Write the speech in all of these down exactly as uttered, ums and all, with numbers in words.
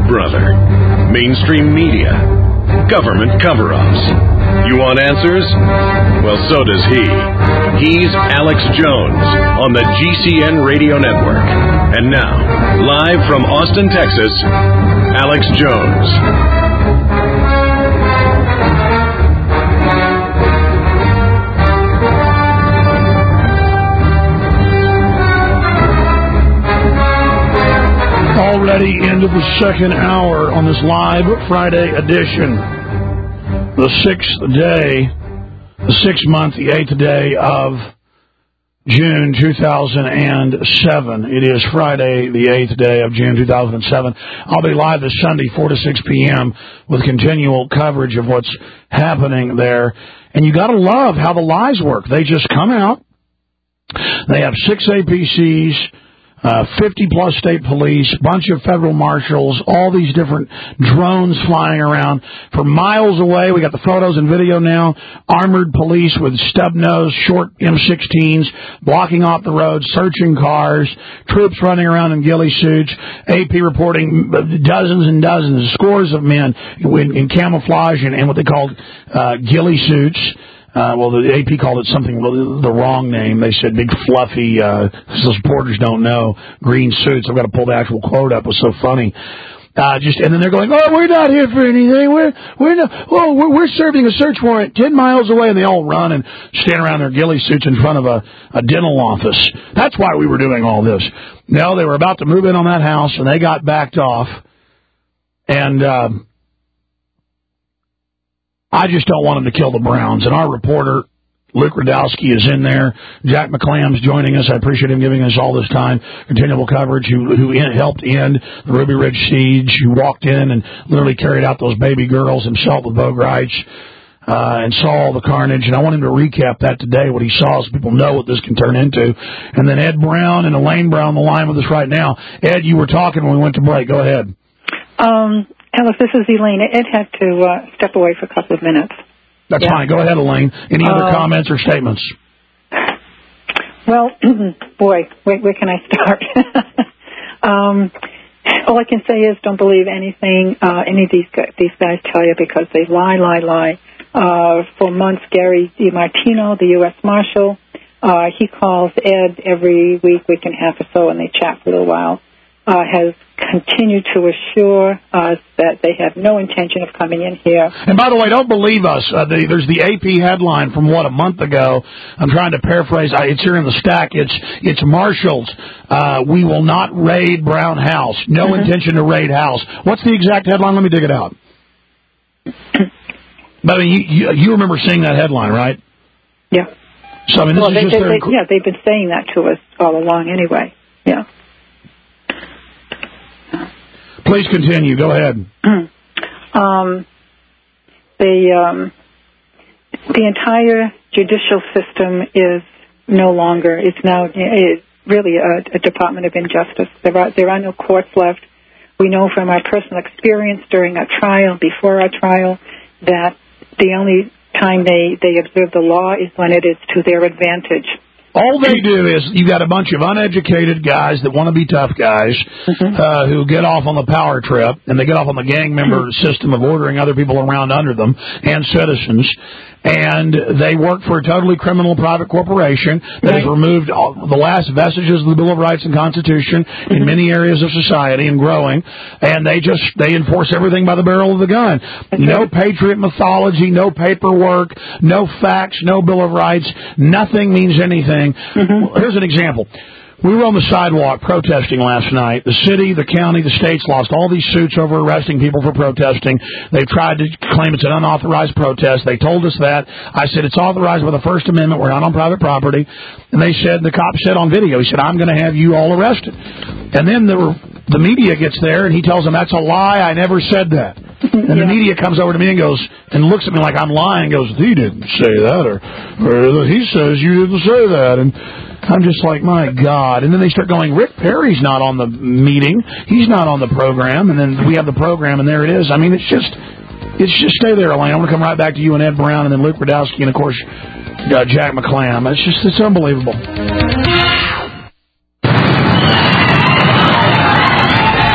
brother. Mainstream media. Government cover-ups. You want answers? Well, so does he. He's Alex Jones on the G C N Radio Network. And now, live from Austin, Texas, Alex Jones. Already into the second hour on this live Friday edition. The sixth day, the sixth month, the eighth day of June two thousand seven. It is Friday, the eighth day of June two thousand seven. I'll be live this Sunday, four to six p.m. with continual coverage of what's happening there. And you got to love how the lies work. They just come out. They have six A P Cs. Uh, fifty-plus state police, bunch of federal marshals, all these different drones flying around. For miles away, we got the photos and video now, armored police with stub-nosed, short M sixteens, blocking off the road, searching cars, troops running around in ghillie suits, A P reporting dozens and dozens, scores of men in, in camouflage and, and what they call uh, ghillie suits. Uh, well, the A P called it something, the wrong name. They said big, fluffy, uh, those reporters don't know, green suits. I've got to pull the actual quote up. It was so funny. Uh, just, and then they're going, oh, we're not here for anything. We're, we're not, oh, we're, we're serving a search warrant ten miles away. And they all run and stand around their ghillie suits in front of a, a dental office. That's why we were doing all this. No, they were about to move in on that house and they got backed off. And, um, I just don't want them to kill the Browns. And our reporter, Luke Rudkowski, is in there. Jack McClam's joining us. I appreciate him giving us all this time, continual coverage, who, who in, helped end the Ruby Ridge siege, who walked in and literally carried out those baby girls himself with Bo Gritch, uh, and saw all the carnage. And I want him to recap that today, what he saw, so people know what this can turn into. And then Ed Brown and Elaine Brown on the line with us right now. Ed, you were talking when we went to break. Go ahead. Um... Alice, this is Elaine. Ed had to uh, step away for a couple of minutes. That's yeah. fine. Go ahead, Elaine. Any uh, other comments or statements? Well, boy, where, where can I start? um, all I can say is don't believe anything uh, any of these guys, these guys tell you because they lie, lie, lie. Uh, for months, Gary DiMartino, the U S Marshal, uh, he calls Ed every week, week and a half or so, and they chat for a little while. Uh, has continued to assure us that they have no intention of coming in here. And by the way, don't believe us. Uh, the, there's the A P headline from, what, a month ago. I'm trying to paraphrase. I, it's here in the stack. It's it's Marshals. Uh, we will not raid Brown House. No mm-hmm. intention to raid House. What's the exact headline? Let me dig it out. But I mean, you, you, you remember seeing that headline, right? Yeah. So, I mean, this well, is they, just they, their... they, yeah, they've been saying that to us all along anyway. Yeah. Please continue. Go ahead. um, the um, the entire judicial system is no longer. It's now it's really a, a Department of Injustice. There are there are no courts left. We know from our personal experience during our trial, before our trial, that the only time they, they observe the law is when it is to their advantage. All they do is you got a bunch of uneducated guys that want to be tough guys mm-hmm. uh, who get off on the power trip, and they get off on the gang member mm-hmm. system of ordering other people around under them and citizens. And they work for a totally criminal private corporation that right. has removed all, the last vestiges of the Bill of Rights and Constitution mm-hmm. in many areas of society and growing. And they just, they enforce everything by the barrel of the gun. That's no right. patriot mythology, no paperwork, no facts, no Bill of Rights. Nothing means anything. Mm-hmm. Here's an example. We were on the sidewalk protesting last night. The city, the county, the states lost all these suits over arresting people for protesting. They've tried to claim it's an unauthorized protest. They told us that. I said, it's authorized by the First Amendment. We're not on private property. And they said, the cop said on video, he said, I'm going to have you all arrested. And then the, the media gets there, and he tells them, that's a lie. I never said that. And yeah. the media comes over to me and goes, and looks at me like I'm lying, and goes, he didn't say that, or, or he says you didn't say that. And I'm just like, my God. And then they start going, Rick Perry's not on the meeting. He's not on the program. And then we have the program, and there it is. I mean, it's just, it's just stay there, Elaine. I'm going to come right back to you and Ed Brown and then Luke Rudkowski and, of course, uh, Jack McClam. It's just, it's unbelievable. It's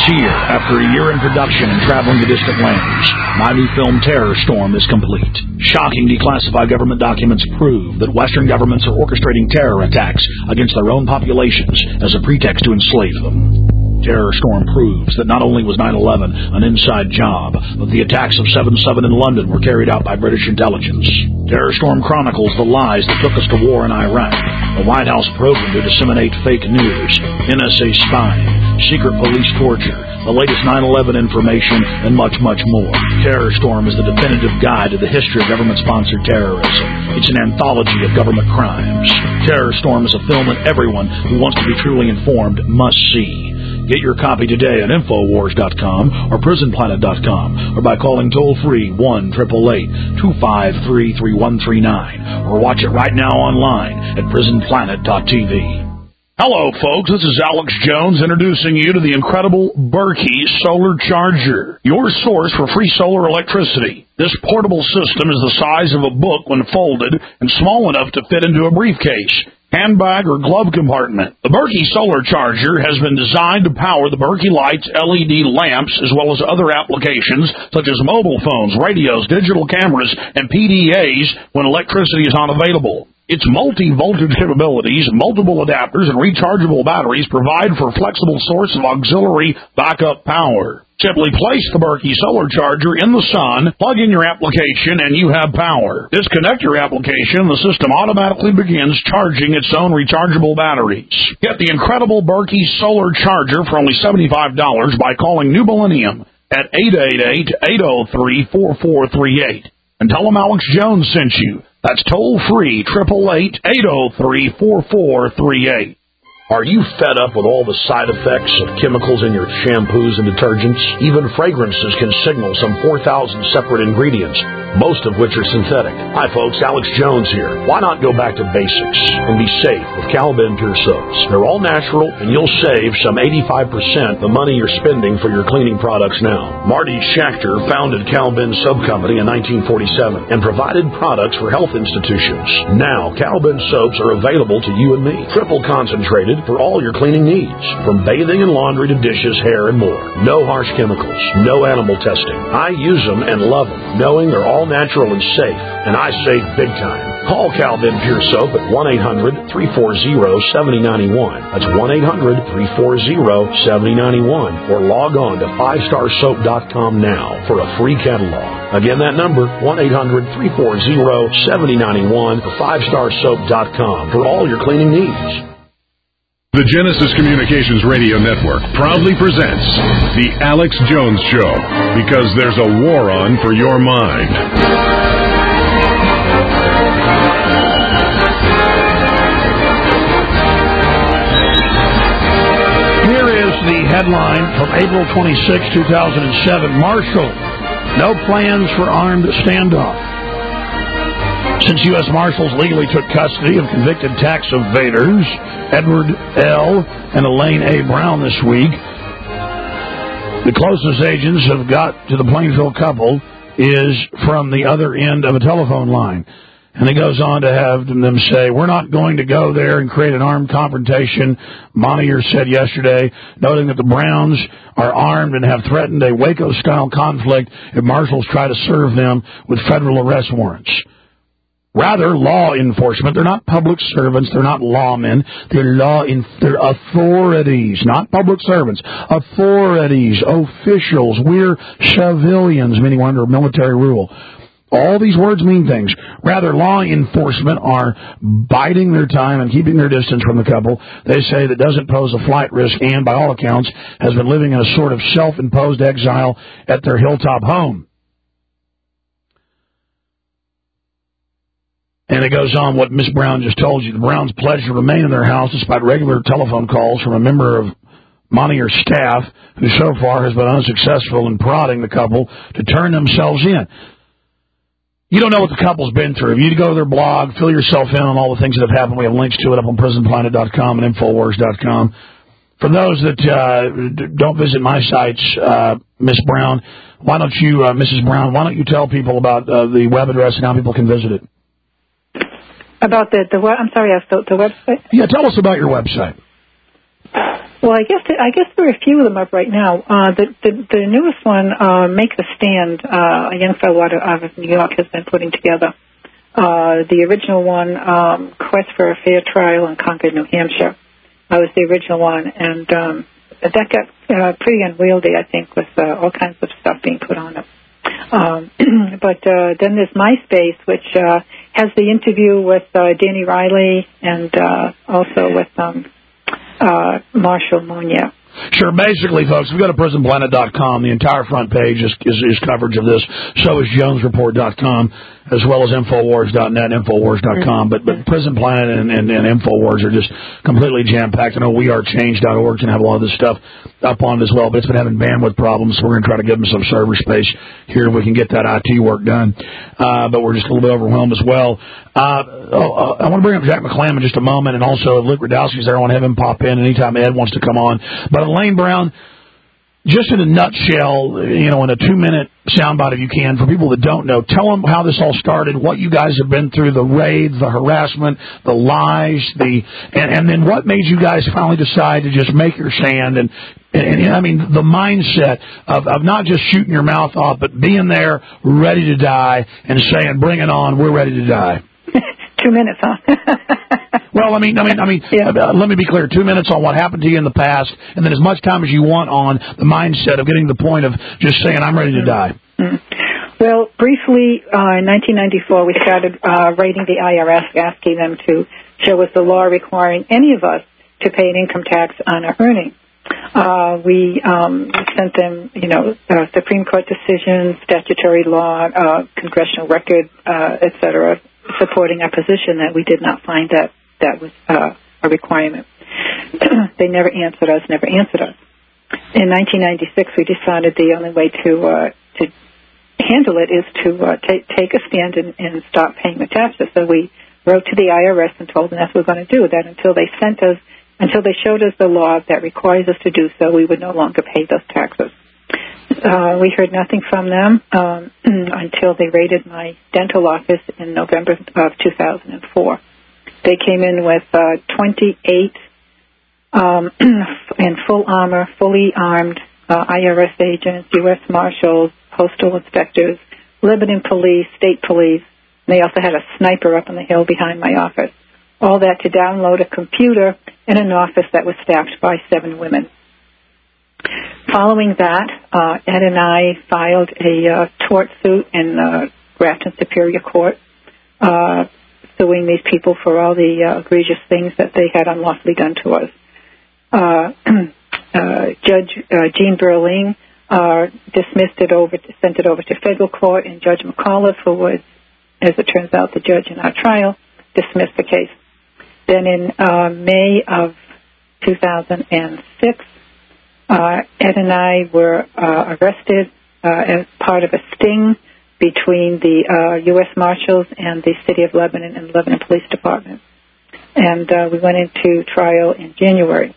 year, after a year in production and traveling to distant lands, my new film Terror Storm is complete. Shocking declassified government documents prove that Western governments are orchestrating terror attacks against their own populations as a pretext to enslave them. Terror Storm proves that not only was nine eleven an inside job, but the attacks of seven seven in London were carried out by British intelligence. Terror Storm chronicles the lies that took us to war in Iraq, the White House program to disseminate fake news, N S A spying, secret police torture, the latest nine eleven information, and much, much more. Terror Storm is the definitive guide to the history of government-sponsored terrorism. It's an anthology of government crimes. Terror Storm is a film that everyone who wants to be truly informed must see. Get your copy today at Infowars dot com or Prison Planet dot com or by calling toll-free one eight eight eight, two five three, three one three nine or watch it right now online at Prison Planet dot T V. Hello, folks. This is Alex Jones introducing you to the incredible Berkey Solar Charger, your source for free solar electricity. This portable system is the size of a book when folded and small enough to fit into a briefcase, handbag, or glove compartment. The Berkey Solar Charger has been designed to power the Berkey Lights L E D lamps as well as other applications such as mobile phones, radios, digital cameras, and P D As when electricity is not available. Its multi-voltage capabilities, multiple adapters, and rechargeable batteries provide for a flexible source of auxiliary backup power. Simply place the Berkey Solar Charger in the sun, plug in your application, and you have power. Disconnect your application, the system automatically begins charging its own rechargeable batteries. Get the incredible Berkey Solar Charger for only seventy-five dollars by calling New Millennium at eight eight eight, eight oh three, four four three eight. And tell them Alex Jones sent you. That's toll-free, eight eight eight, eight oh three, four four three eight. Are you fed up with all the side effects of chemicals in your shampoos and detergents? Even fragrances can signal some four thousand separate ingredients, most of which are synthetic. Hi, folks. Alex Jones here. Why not go back to basics and be safe with Cal-Ben Pure Soaps? They're all natural, and you'll save some eighty-five percent the money you're spending for your cleaning products now. Marty Schachter founded Cal-Ben Soap Company in nineteen forty-seven and provided products for health institutions. Now, Cal-Ben soaps are available to you and me, triple concentrated for all your cleaning needs, from bathing and laundry to dishes, hair, and more. No harsh chemicals, no animal testing. I use them and love them, knowing they're all natural and safe, and I save big time. Call Cal-Ben Pure Soap at one eight hundred, three four zero, seven oh nine one. That's one eight hundred, three four zero, seven oh nine one, or log on to five star soap dot com now for a free catalog. Again, that number, one eight hundred, three four zero, seven oh nine one, or five star soap dot com for all your cleaning needs. The Genesis Communications Radio Network proudly presents The Alex Jones Show, because there's a war on for your mind. Here is the headline from April twenty-sixth, two thousand seven. Marshall, no plans for armed standoff. Since U S Marshals legally took custody of convicted tax evaders Edward L. and Elaine A. Brown this week, the closest agents have got to the Plainville couple is from the other end of a telephone line. And it goes on to have them say, we're not going to go there and create an armed confrontation, Monier said yesterday, noting that the Browns are armed and have threatened a Waco-style conflict if Marshals try to serve them with federal arrest warrants. Rather, law enforcement. They're not public servants. They're not lawmen. They're law in, they're authorities, not public servants. Authorities, officials. We're civilians, meaning we're under military rule. All these words mean things. Rather, law enforcement are biding their time and keeping their distance from the couple. They say that doesn't pose a flight risk and, by all accounts, has been living in a sort of self-imposed exile at their hilltop home. And it goes on what Miss Brown just told you. The Browns pledged to remain in their house despite regular telephone calls from a member of Monier's staff who so far has been unsuccessful in prodding the couple to turn themselves in. You don't know what the couple's been through. You go to their blog, fill yourself in on all the things that have happened. We have links to it up on Prison Planet dot com and Infowars dot com. For those that uh, don't visit my sites, uh, Miss Brown, why don't you, uh, Missus Brown, why don't you tell people about uh, the web address and how people can visit it? About the, the what? I'm sorry, the, the website? Yeah, tell us about your website. Well, I guess I guess there are a few of them up right now. Uh, the, the the newest one, uh, Make the Stand, uh, a young fellow out of, out of New York has been putting together. Uh, the original one, um, Quest for a Fair Trial in Concord, New Hampshire, uh, was the original one, and um, that got uh, pretty unwieldy, I think, with uh, all kinds of stuff being put on it. Um, but uh, then there's MySpace, which uh, has the interview with uh, Danny Riley and uh, also with um, uh, Marshall Monia. Sure. Basically, folks, if you go to prison planet dot com, the entire front page is, is, is coverage of this. So is jones report dot com, as well as infowars dot net, infowars dot com. But, but Prison Planet and, and, and Infowars are just completely jam-packed. I know we are change dot org can have a lot of this stuff up on it as well, but it's been having bandwidth problems, so we're going to try to give them some server space here if we can get that I T work done. Uh, but we're just a little bit overwhelmed as well. Uh, oh, I want to bring up Jack McClam in just a moment, and also if Luke Rudowski's there, I want to have him pop in anytime Ed wants to come on. But Elaine Brown, just in a nutshell, you know, in a two-minute soundbite if you can, for people that don't know, tell them how this all started, what you guys have been through, the raids, the harassment, the lies, the and, and then what made you guys finally decide to just make your stand and, and, and I mean, the mindset of, of not just shooting your mouth off, but being there, ready to die, and saying, bring it on, we're ready to die. Two minutes, huh? Well, I mean, I mean, I mean. Yeah. Uh, let me be clear. Two minutes on what happened to you in the past, and then as much time as you want on the mindset of getting to the point of just saying, "I'm ready to die." Mm-hmm. Well, briefly, uh, in nineteen ninety-four, we started uh, writing the I R S, asking them to show us the law requiring any of us to pay an income tax on our earnings. Uh, we um, sent them, you know, uh, Supreme Court decisions, statutory law, uh, congressional record, uh, et cetera, supporting our position that we did not find that that was uh, a requirement. They never answered us, never answered us. In nineteen ninety-six, we decided the only way to uh, to handle it is to uh, take take a stand and, and stop paying the taxes. So we wrote to the I R S and told them that's what we're going to do, that until they sent us, until they showed us the law that requires us to do so, we would no longer pay those taxes. Uh, we heard nothing from them um, until they raided my dental office in November of two thousand four. They came in with uh, twenty-eight um, in full armor, fully armed uh, I R S agents, U S Marshals, postal inspectors, Lebanon police, state police. And they also had a sniper up on the hill behind my office. All that to download a computer in an office that was staffed by seven women. Following that, uh, Ed and I filed a uh, tort suit in uh, Grafton Superior Court, uh, suing these people for all the uh, egregious things that they had unlawfully done to us. Uh, uh, Judge uh, Jean Berling uh, dismissed it over, sent it over to federal court, and Judge McAuliffe, who was, as it turns out, the judge in our trial, dismissed the case. Then in uh, May of two thousand six, uh, Ed and I were uh, arrested uh, as part of a sting between the uh, U S Marshals and the City of Lebanon and the Lebanon Police Department. And uh, we went into trial in January.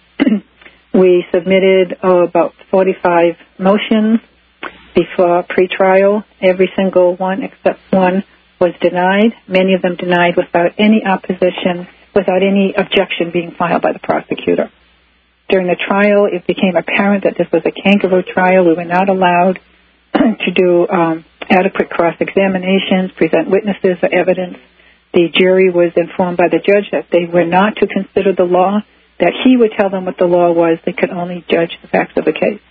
We submitted oh, about forty-five motions before pretrial. Every single one except one was denied, many of them denied without any opposition, without any objection being filed by the prosecutor. During the trial, it became apparent that this was a kangaroo trial. We were not allowed to do um, adequate cross-examinations, present witnesses or evidence. The jury was informed by the judge that they were not to consider the law, that he would tell them what the law was. They could only judge the facts of the case.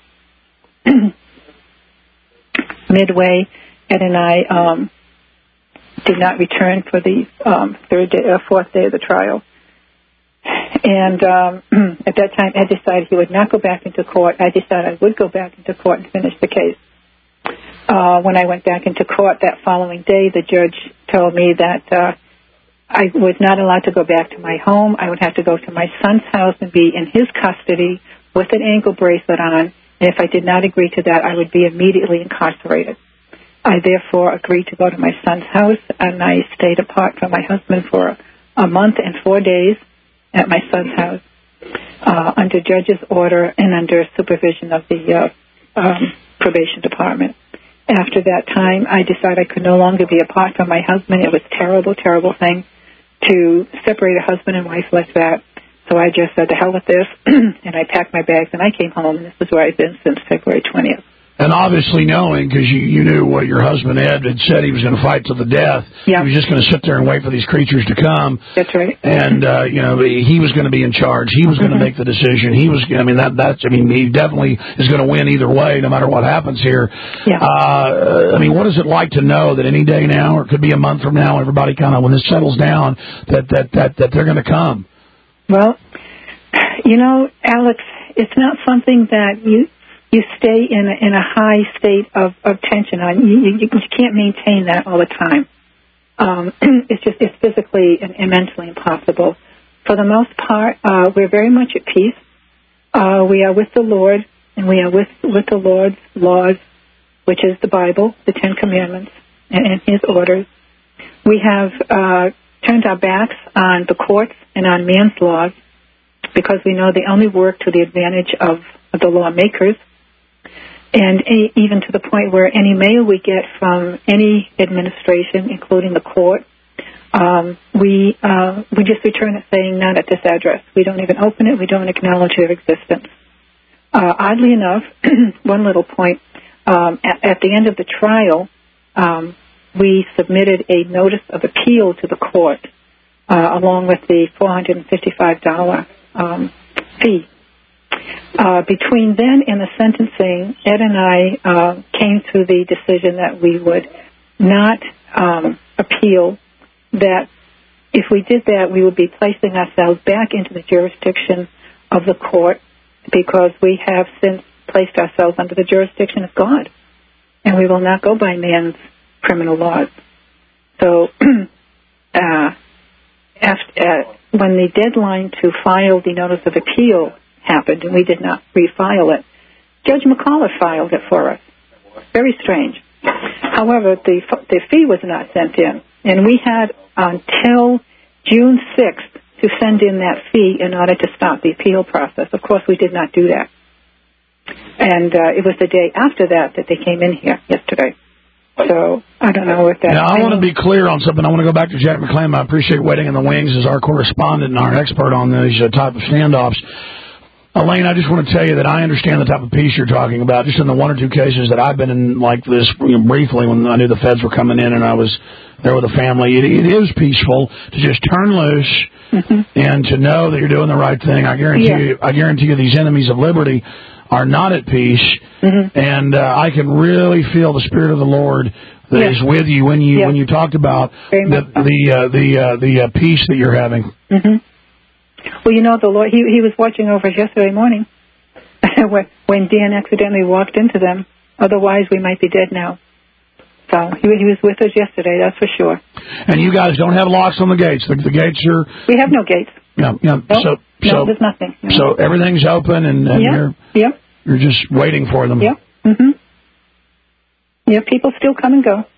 Midway, Ed and I um, did not return for the um, third day, uh, fourth day of the trial. And um, at that time, Ed decided he would not go back into court. I decided I would go back into court and finish the case. Uh, when I went back into court that following day, the judge told me that uh, I was not allowed to go back to my home. I would have to go to my son's house and be in his custody with an ankle bracelet on. And if I did not agree to that, I would be immediately incarcerated. I therefore agreed to go to my son's house, and I stayed apart from my husband for a month and four days at my son's house uh, under judge's order and under supervision of the uh, um, probation department. After that time, I decided I could no longer be apart from my husband. It was a terrible, terrible thing to separate a husband and wife like that. So I just said, to hell with this, and I packed my bags, and I came home, and this is where I've been since February twentieth. And obviously knowing, because you, you knew what your husband Ed had said he was going to fight to the death. Yeah. He was just going to sit there and wait for these creatures to come. That's right. And, uh, you know, he was going to be in charge. He was going to mm-hmm. make the decision. He was, I mean, that, that's, I mean, he definitely is going to win either way, no matter what happens here. Yeah. Uh, I mean, what is it like to know that any day now, or it could be a month from now, everybody kind of, when this settles down, that, that, that, that they're going to come? Well, you know, Alex, it's not something that you, you stay in a, in a high state of, of tension on. You, you, you can't maintain that all the time. Um, it's just, it's physically and, and mentally impossible. For the most part, uh, we're very much at peace. Uh, we are with the Lord, and we are with, with the Lord's laws, which is the Bible, the Ten Commandments, and, and His orders. We have uh, turned our backs on the courts and on man's laws because we know they only work to the advantage of, of the lawmakers. And a, even to the point where any mail we get from any administration, including the court, um, we uh, we just return it saying not at this address. We don't even open it. We don't acknowledge their existence. Uh, oddly enough, one little point, um, at, at the end of the trial, um, we submitted a notice of appeal to the court uh, along with the four hundred fifty-five dollars um, fee. Uh, between then and the sentencing, Ed and I uh, came to the decision that we would not um, appeal, that if we did that, we would be placing ourselves back into the jurisdiction of the court because we have since placed ourselves under the jurisdiction of God, and we will not go by man's criminal laws. So uh, after, uh, when the deadline to file the notice of appeal happened, and we did not refile it, Judge McCullough filed it for us. Very strange. However, the the fee was not sent in, and we had until June sixth to send in that fee in order to stop the appeal process. Of course, we did not do that. And uh, it was the day after that that they came in here yesterday. So I don't know if that... Now, I want to be clear on something. I want to go back to Jack McClain. I appreciate Waiting in the Wings as our correspondent and our expert on these uh, type of standoffs. Elaine, I just want to tell you that I understand the type of peace you're talking about. Just in the one or two cases that I've been in like this, you know, briefly when I knew the feds were coming in and I was there with a family, it, it is peaceful to just turn loose mm-hmm. and to know that you're doing the right thing. I guarantee yeah. you, I guarantee you these enemies of liberty are not at peace, mm-hmm. and uh, I can really feel the Spirit of the Lord that yeah. is with you when you yeah. when you talked about Very the the uh, the uh, the uh, peace that you're having. Mm-hmm. Well, you know, the Lord, he, he was watching over us yesterday morning when, when Dan accidentally walked into them. Otherwise, we might be dead now. So he, he was with us yesterday, that's for sure. And you guys don't have locks on the gates. The, the gates are... We have no gates. Yeah, yeah. Nope. So, so, no, there's nothing. No. So everything's open, and, and yep. you're yep. you're just waiting for them. Yep. Mm-hmm. Yeah, people still come and go.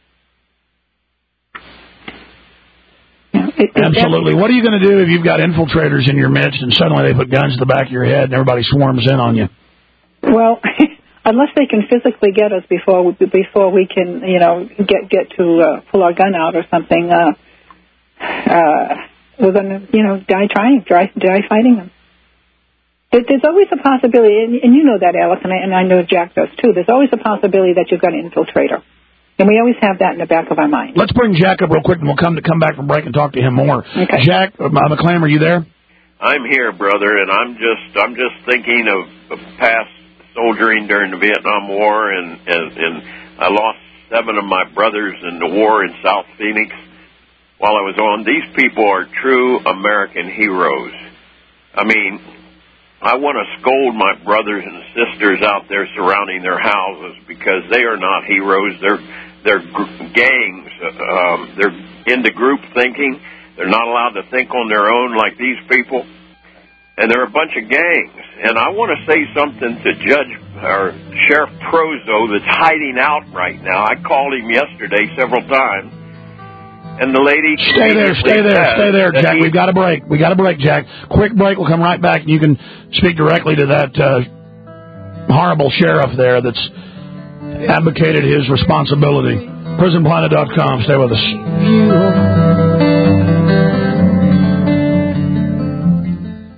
It, Absolutely. What are you going to do if you've got infiltrators in your midst and suddenly they put guns to the back of your head and everybody swarms in on you? Well, unless they can physically get us before we, before we can, you know, get get to uh, pull our gun out or something, uh, uh, we're going to, you know, die trying, die, die fighting them. There's always a possibility, and, and you know that, Alex, and I, and I know Jack does too. There's always a possibility that you've got an infiltrator. And we always have that in the back of our mind. Let's bring Jack up real quick, and we'll come to come back from break and talk to him more. Okay. Jack uh, McClain, are you there? I'm here, brother, and I'm just I'm just thinking of, of past soldiering during the Vietnam War, and, and and I lost seven of my brothers in the war in South Phoenix while I was on. These people are true American heroes. I mean, I want to scold my brothers and sisters out there surrounding their houses because they are not heroes. They're they're gangs. Um, they're into group thinking. They're not allowed to think on their own like these people. And they're a bunch of gangs. And I want to say something to Judge or Sheriff Prozo that's hiding out right now. I called him yesterday several times. And the lady... Stay there, stay there, stay there, Jack. We've got a break. We've got a break, Jack. Quick break. We'll come right back, and you can speak directly to that uh, horrible sheriff there that's advocated his responsibility. prison planet dot com. Stay with us.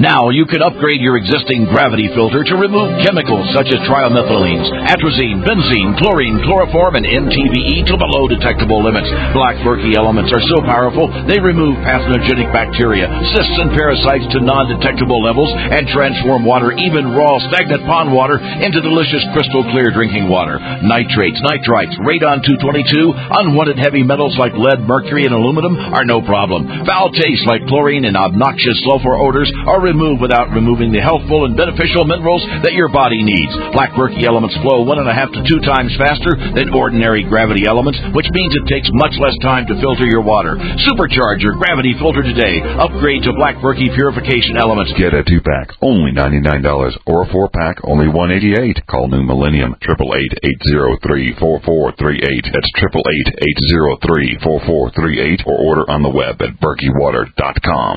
Now you can upgrade your existing gravity filter to remove chemicals such as trimethylenes, atrazine, benzene, chlorine, chloroform, and N T B E to below detectable limits. Black Berkey elements are so powerful, they remove pathogenic bacteria, cysts, and parasites to non-detectable levels and transform water, even raw, stagnant pond water, into delicious crystal clear drinking water. Nitrates, nitrites, radon two twenty-two, unwanted heavy metals like lead, mercury, and aluminum are no problem. Foul tastes like chlorine and obnoxious sulfur odors are removed without removing the healthful and beneficial minerals that your body needs. Black Berkey elements flow one and a half to two times faster than ordinary gravity elements, which means it takes much less time to filter your water. Supercharge your gravity filter today. Upgrade to Black Berkey purification elements. Get a two-pack, only ninety-nine dollars, or a four-pack, only one hundred eighty-eight dollars. Call New Millennium, eight eight eight, eight zero three, four four three eight. That's eight eight eight, eight zero three, four four three eight, or order on the web at berkey water dot com.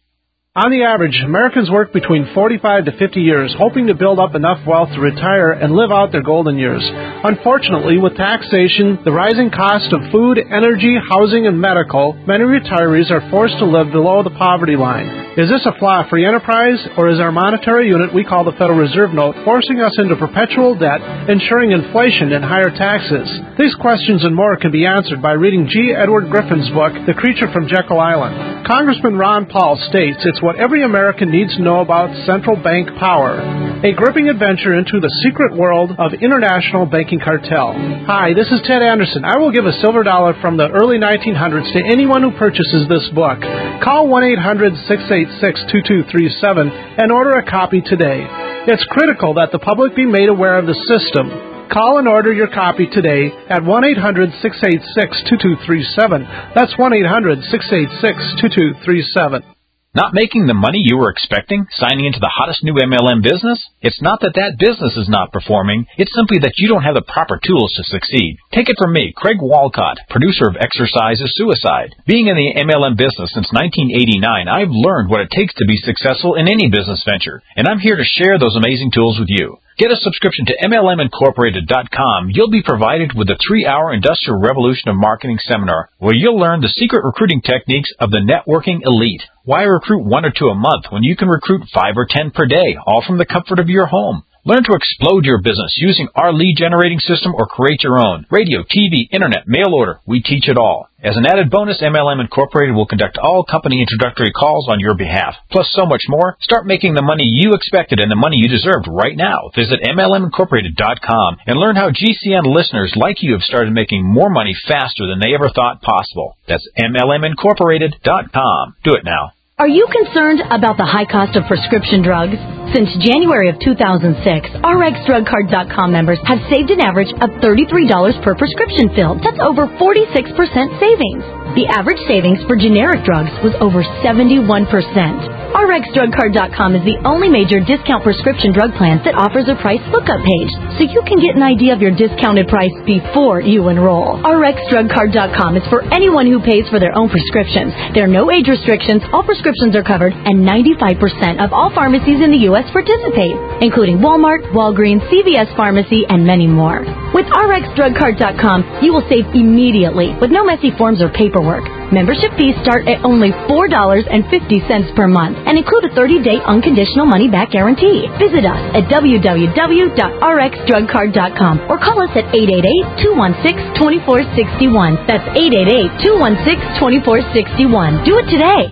On the average, Americans work between forty-five to fifty years, hoping to build up enough wealth to retire and live out their golden years. Unfortunately, with taxation, the rising cost of food, energy, housing, and medical, many retirees are forced to live below the poverty line. Is this a flaw free enterprise, or is our monetary unit we call the Federal Reserve Note forcing us into perpetual debt, ensuring inflation and higher taxes? These questions and more can be answered by reading G. Edward Griffin's book, The Creature from Jekyll Island. Congressman Ron Paul states it's what every American needs to know about central bank power, a gripping adventure into the secret world of international banking cartel. Hi, this is Ted Anderson. I will give a silver dollar from the early nineteen hundreds to anyone who purchases this book. Call one eight hundred, six eight six, two two three seven and order a copy today. It's critical that the public be made aware of the system. Call and order your copy today at one eight hundred, six eight six, two two three seven. That's one eight hundred, six eight six, two two three seven. Not making the money you were expecting? Signing into the hottest new M L M business? It's not that that business is not performing. It's simply that you don't have the proper tools to succeed. Take it from me, Craig Walcott, producer of Exercise is Suicide. Being in the M L M business since nineteen eighty-nine, I've learned what it takes to be successful in any business venture, and I'm here to share those amazing tools with you. Get a subscription to M L M Incorporated dot com. You'll be provided with a three-hour Industrial Revolution of Marketing seminar where you'll learn the secret recruiting techniques of the networking elite. Why recruit one or two a month when you can recruit five or ten per day, all from the comfort of your home? Learn to explode your business using our lead generating system or create your own. Radio, T V, internet, mail order, we teach it all. As an added bonus, M L M Incorporated will conduct all company introductory calls on your behalf. Plus so much more. Start making the money you expected and the money you deserved right now. Visit M L M Incorporated dot com and learn how G C N listeners like you have started making more money faster than they ever thought possible. That's M L M Incorporated dot com. Do it now. Are you concerned about the high cost of prescription drugs? Since January of two thousand six, R X Drug Card dot com members have saved an average of thirty-three dollars per prescription filled. That's over forty-six percent savings. The average savings for generic drugs was over seventy-one percent. R X Drug Card dot com is the only major discount prescription drug plan that offers a price lookup page, so you can get an idea of your discounted price before you enroll. R X Drug Card dot com is for anyone who pays for their own prescriptions. There are no age restrictions, all prescriptions are covered, and ninety-five percent of all pharmacies in the U S participate, including Walmart, Walgreens, C V S Pharmacy, and many more. With R X Drug Card dot com, you will save immediately with no messy forms or paperwork. Membership fees start at only four dollars and fifty cents per month and include a thirty-day unconditional money-back guarantee. Visit us at w w w dot r x drug card dot com or call us at eight eight eight, two one six, two four six one. That's eight eight eight, two one six, two four six one. Do it today.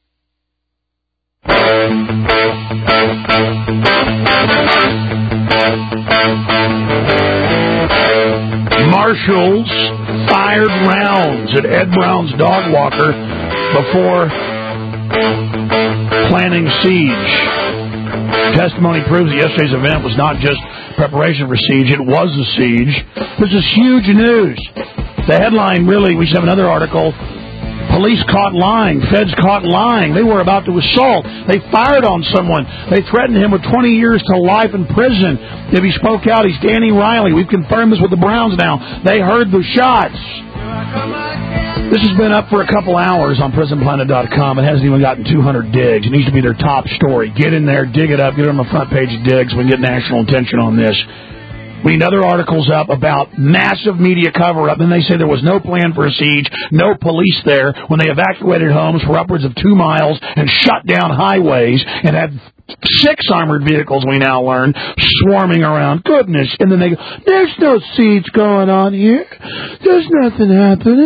Marshals fired rounds at Ed Brown's dog walker before planning siege. Testimony proves that yesterday's event was not just preparation for siege, it was a siege. This is huge news. The headline really, we should have another article. Police caught lying. Feds caught lying. They were about to assault. They fired on someone. They threatened him with twenty years to life in prison if he spoke out. He's Danny Riley. We've confirmed this with the Browns now. They heard the shots. This has been up for a couple hours on prison planet dot com. It hasn't even gotten two hundred digs. It needs to be their top story. Get in there, dig it up, get it on the front page of Digs. We can get national attention on this. We need other articles up about massive media cover-up. Then they say there was no plan for a siege, no police there when they evacuated homes for upwards of two miles and shut down highways and had six armored vehicles, we now learn, swarming around. Goodness. And then they go, there's no siege going on here. There's nothing happening.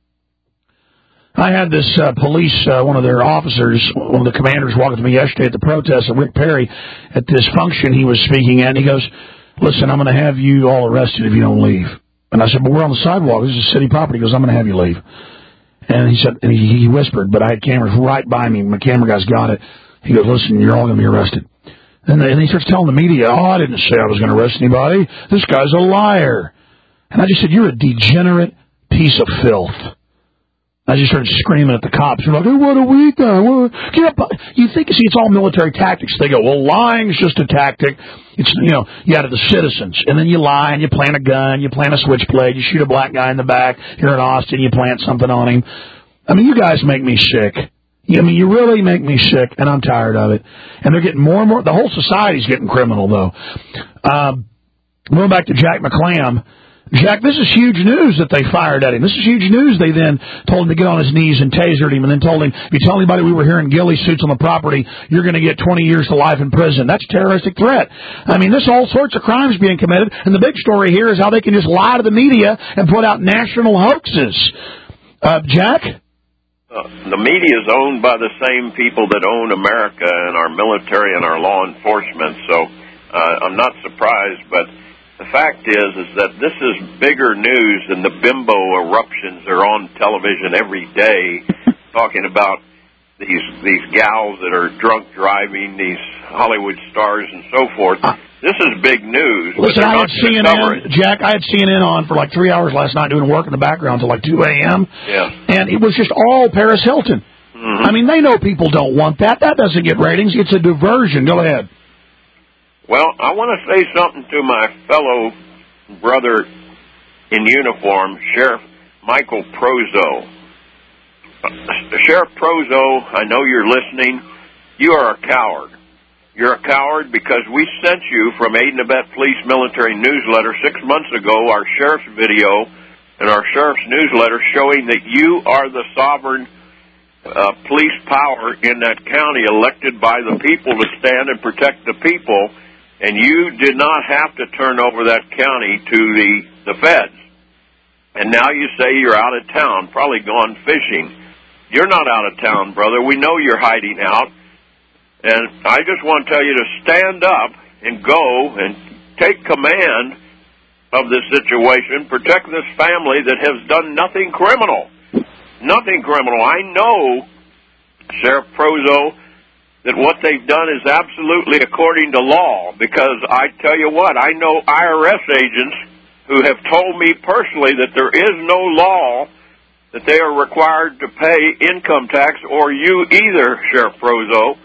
I had this uh, police, uh, one of their officers, one of the commanders walking to me yesterday at the protest of Rick Perry at this function he was speaking at, and he goes, listen, I'm going to have you all arrested if you don't leave. And I said, but we're on the sidewalk. This is city property. He goes, I'm going to have you leave. And he said, and he, he whispered, but I had cameras right by me. My camera guys got it. He goes, listen, you're all going to be arrested. And, they, and he starts telling the media, oh, I didn't say I was going to arrest anybody. This guy's a liar. And I just said, you're a degenerate piece of filth. I just started screaming at the cops. They're like, hey, what have we done? What? Get up. You think, see, it's all military tactics. They go, well, lying's just a tactic. It's, you know, you out of the citizens. And then you lie and you plant a gun, you plant a switchblade, you shoot a black guy in the back. You're in Austin, you plant something on him. I mean, you guys make me sick. I mean, you really make me sick, and I'm tired of it. And they're getting more and more. The whole society's getting criminal, though. Um, going back to Jack McClam. Jack, this is huge news that they fired at him. This is huge news. They then told him to get on his knees and tasered him, and then told him, if you tell anybody we were here in ghillie suits on the property, you're going to get twenty years to life in prison. That's a terroristic threat. I mean, there's all sorts of crimes being committed, and the big story here is how they can just lie to the media and put out national hoaxes. Uh, Jack? Uh, the media is owned by the same people that own America and our military and our law enforcement, so uh, I'm not surprised, but the fact is, is that this is bigger news than the bimbo eruptions that are on television every day, talking about these these gals that are drunk driving, these Hollywood stars and so forth. This is big news. Listen, I had C N N, Jack, I had C N N on for like three hours last night doing work in the background till like two a.m. Yeah. And it was just all Paris Hilton. Mm-hmm. I mean, they know people don't want that. That doesn't get ratings. It's a diversion. Go ahead. Well, I want to say something to my fellow brother in uniform, Sheriff Michael Prozo. Uh, Sheriff Prozo, I know you're listening. You are a coward. You're a coward because we sent you from Aid and Abet Police Military Newsletter six months ago, our sheriff's video and our sheriff's newsletter showing that you are the sovereign uh, police power in that county, elected by the people to stand and protect the people. And you did not have to turn over that county to the, the feds. And now you say you're out of town, probably gone fishing. You're not out of town, brother. We know you're hiding out. And I just want to tell you to stand up and go and take command of this situation. Protect this family that has done nothing criminal. Nothing criminal. I know, Sheriff Prozo, that what they've done is absolutely according to law, because I tell you what, I know I R S agents who have told me personally that there is no law that they are required to pay income tax, or you either, Sheriff Prozo,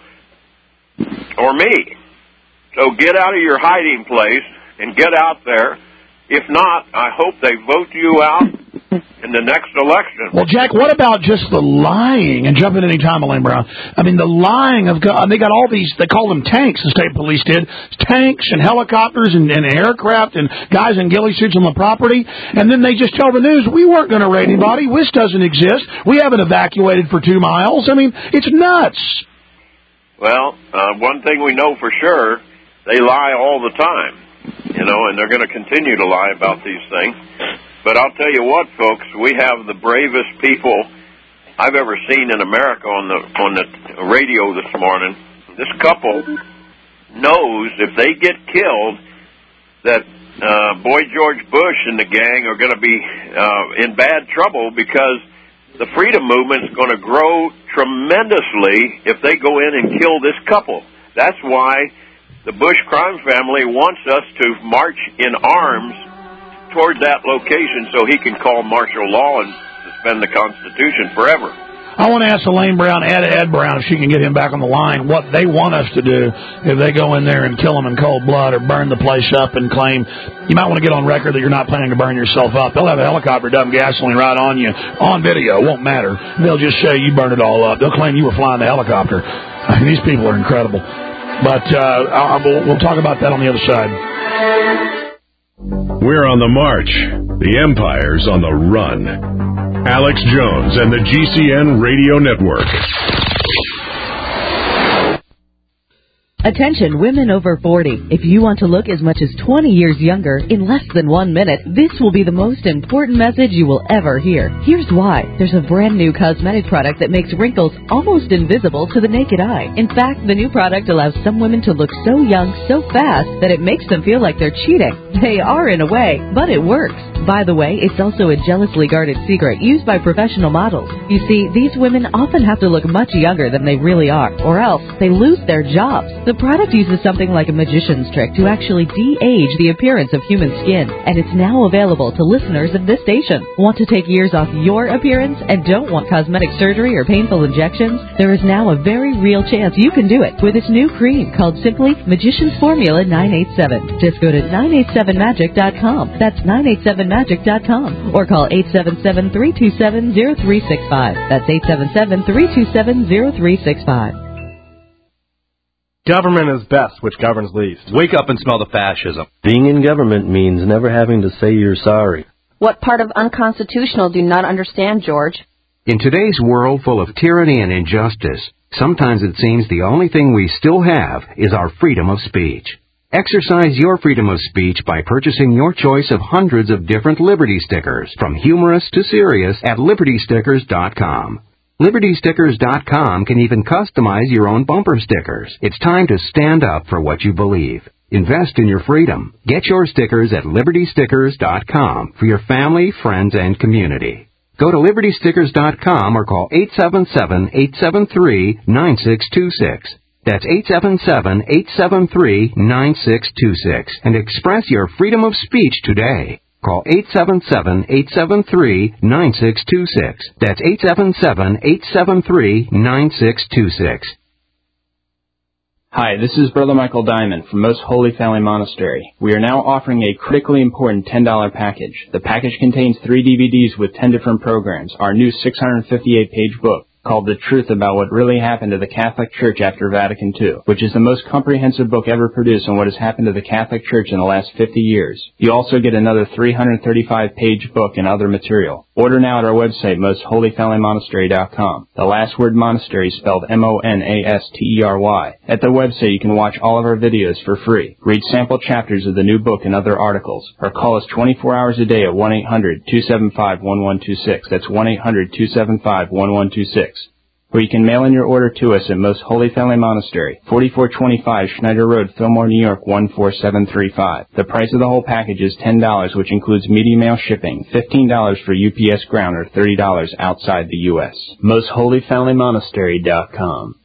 or me. So get out of your hiding place and get out there. If not, I hope they vote you out in the next election. Well, Jack, what about just the lying? And jump in any time, Elaine Brown. I mean, the lying of God. They got all these, they call them tanks, the state police did. Tanks and helicopters and, and aircraft and guys in ghillie suits on the property. And then they just tell the news, we weren't going to raid anybody. W I S doesn't exist. We haven't evacuated for two miles. I mean, it's nuts. Well, uh, one thing we know for sure, they lie all the time. You know, and they're going to continue to lie about these things. But I'll tell you what, folks, we have the bravest people I've ever seen in America on the on the radio this morning. This couple knows if they get killed that uh, Boy George Bush and the gang are going to be uh, in bad trouble, because the freedom movement is going to grow tremendously if they go in and kill this couple. That's why the Bush crime family wants us to march in arms toward that location so he can call martial law and suspend the Constitution forever. I want to ask Elaine Brown, Ed, Ed Brown, if she can get him back on the line, what they want us to do if they go in there and kill them in cold blood or burn the place up and claim. You might want to get on record that you're not planning to burn yourself up. They'll have a helicopter dump gasoline right on you, on video. It won't matter. They'll just say you burned it all up. They'll claim you were flying the helicopter. I mean, these people are incredible. But uh, I'll, we'll, we'll talk about that on the other side. We're on the march. The empire's on the run. Alex Jones and the G C N Radio Network. Attention women over forty. If you want to look as much as twenty years younger in less than one minute, this will be the most important message you will ever hear. Here's why. There's a brand new cosmetic product that makes wrinkles almost invisible to the naked eye. In fact, the new product allows some women to look so young so fast that it makes them feel like they're cheating. They are in a way, but it works. By the way, it's also a jealously guarded secret used by professional models. You see, these women often have to look much younger than they really are, or else they lose their jobs. The product uses something like a magician's trick to actually de-age the appearance of human skin, and it's now available to listeners of this station. Want to take years off your appearance and don't want cosmetic surgery or painful injections? There is now a very real chance you can do it with its new cream called simply Magician's Formula nine eight seven. Just go to nine eight seven magic dot com. That's nine eight seven magic dot com, or call eight seven seven, three two seven, zero three six five. That's eight seven seven, three two seven, zero three six five. Government is best, which governs least. Wake up and smell the fascism. Being in government means never having to say you're sorry. What part of unconstitutional do you not understand, George? In today's world full of tyranny and injustice, sometimes it seems the only thing we still have is our freedom of speech. Exercise your freedom of speech by purchasing your choice of hundreds of different Liberty stickers, from humorous to serious, at liberty stickers dot com. liberty stickers dot com can even customize your own bumper stickers. It's time to stand up for what you believe. Invest in your freedom. Get your stickers at liberty stickers dot com for your family, friends, and community. Go to liberty stickers dot com or call eight seven seven, eight seven three, nine six two six. That's eight seven seven, eight seven three, nine six two six and express your freedom of speech today. Call eight seven seven, eight seven three, nine six two six. That's eight seven seven, eight seven three, nine six two six. Hi, this is Brother Michael Diamond from Most Holy Family Monastery. We are now offering a critically important ten dollar package. The package contains three D V Ds with ten different programs, our new six hundred fifty-eight page book, called The Truth About What Really Happened to the Catholic Church After Vatican Two, which is the most comprehensive book ever produced on what has happened to the Catholic Church in the last fifty years. You also get another three hundred thirty-five page book and other material. Order now at our website, most holy family monastery dot com. The last word monastery is spelled M O N A S T E R Y. At the website, you can watch all of our videos for free, read sample chapters of the new book and other articles, or call us twenty-four hours a day at one eight hundred, two seven five, one one two six. That's one eight hundred, two seven five, one one two six. Or you can mail in your order to us at Most Holy Family Monastery, forty-four twenty-five Schneider Road, Fillmore, New York, one four seven three five. The price of the whole package is ten dollars, which includes media mail shipping, fifteen dollars for U P S ground, or thirty dollars outside the U S most holy family monastery dot com.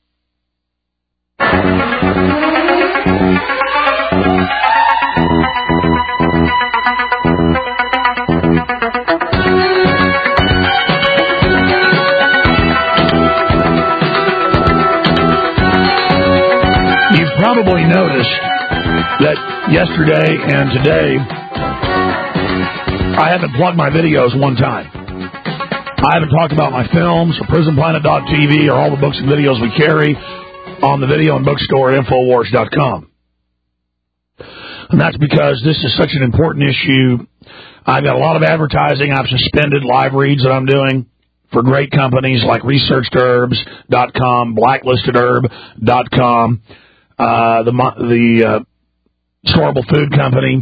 Probably noticed that yesterday and today I haven't plugged my videos one time. I haven't talked about my films or prison planet dot t v or all the books and videos we carry on the video and bookstore at infowars dot com. And that's because this is such an important issue. I've got a lot of advertising. I've suspended live reads that I'm doing for great companies like researched herbs dot com, blacklisted herb dot com. Uh, the the uh, Storable Food Company,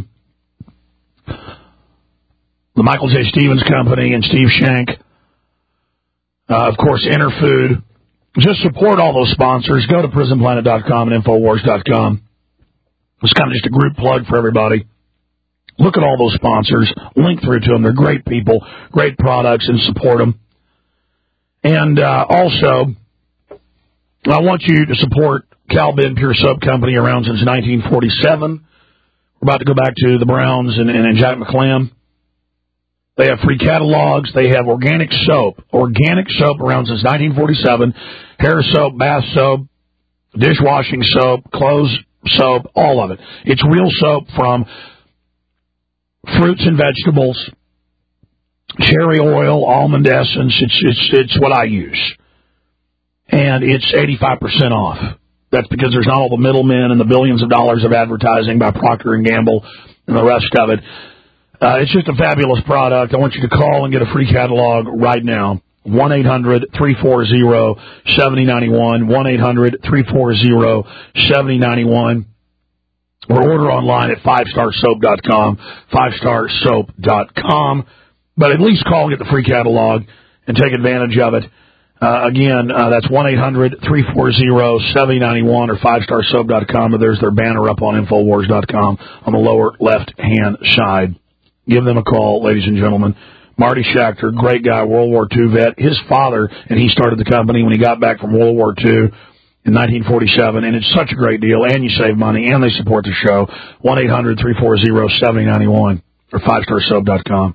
the Michael J. Stevens Company, and Steve Shank. Uh, of course, Interfood. Just support all those sponsors. Go to prison planet dot com and infowars dot com. It's kind of just a group plug for everybody. Look at all those sponsors. Link through to them. They're great people, great products, and support them. And uh, also, I want you to support Cal Ben Pure Soap Company, around since nineteen forty-seven. We're about to go back to the Browns and, and Jack McClam. They have free catalogs. They have organic soap. Organic soap around since nineteen forty-seven. Hair soap, bath soap, dishwashing soap, clothes soap, all of it. It's real soap from fruits and vegetables, cherry oil, almond essence. It's, it's, it's what I use. And it's eighty-five percent off. That's because there's not all the middlemen and the billions of dollars of advertising by Procter and Gamble and the rest of it. Uh, it's just a fabulous product. I want you to call and get a free catalog right now. one eight hundred three four zero seven zero nine one. one eight hundred three four zero seven zero nine one. Or order online at five star soap dot com, five star soap dot com. But at least call and get the free catalog and take advantage of it. Uh, again, uh, that's one eight hundred three four zero seven zero nine one or five star soap dot com, or there's their banner up on infowars dot com on the lower left-hand side. Give them a call, ladies and gentlemen. Marty Schachter, great guy, World War Two vet. His father, and he started the company when he got back from World War Two in nineteen forty-seven, and it's such a great deal, and you save money, and they support the show. one eight hundred three four zero seven zero nine one or five star soap dot com.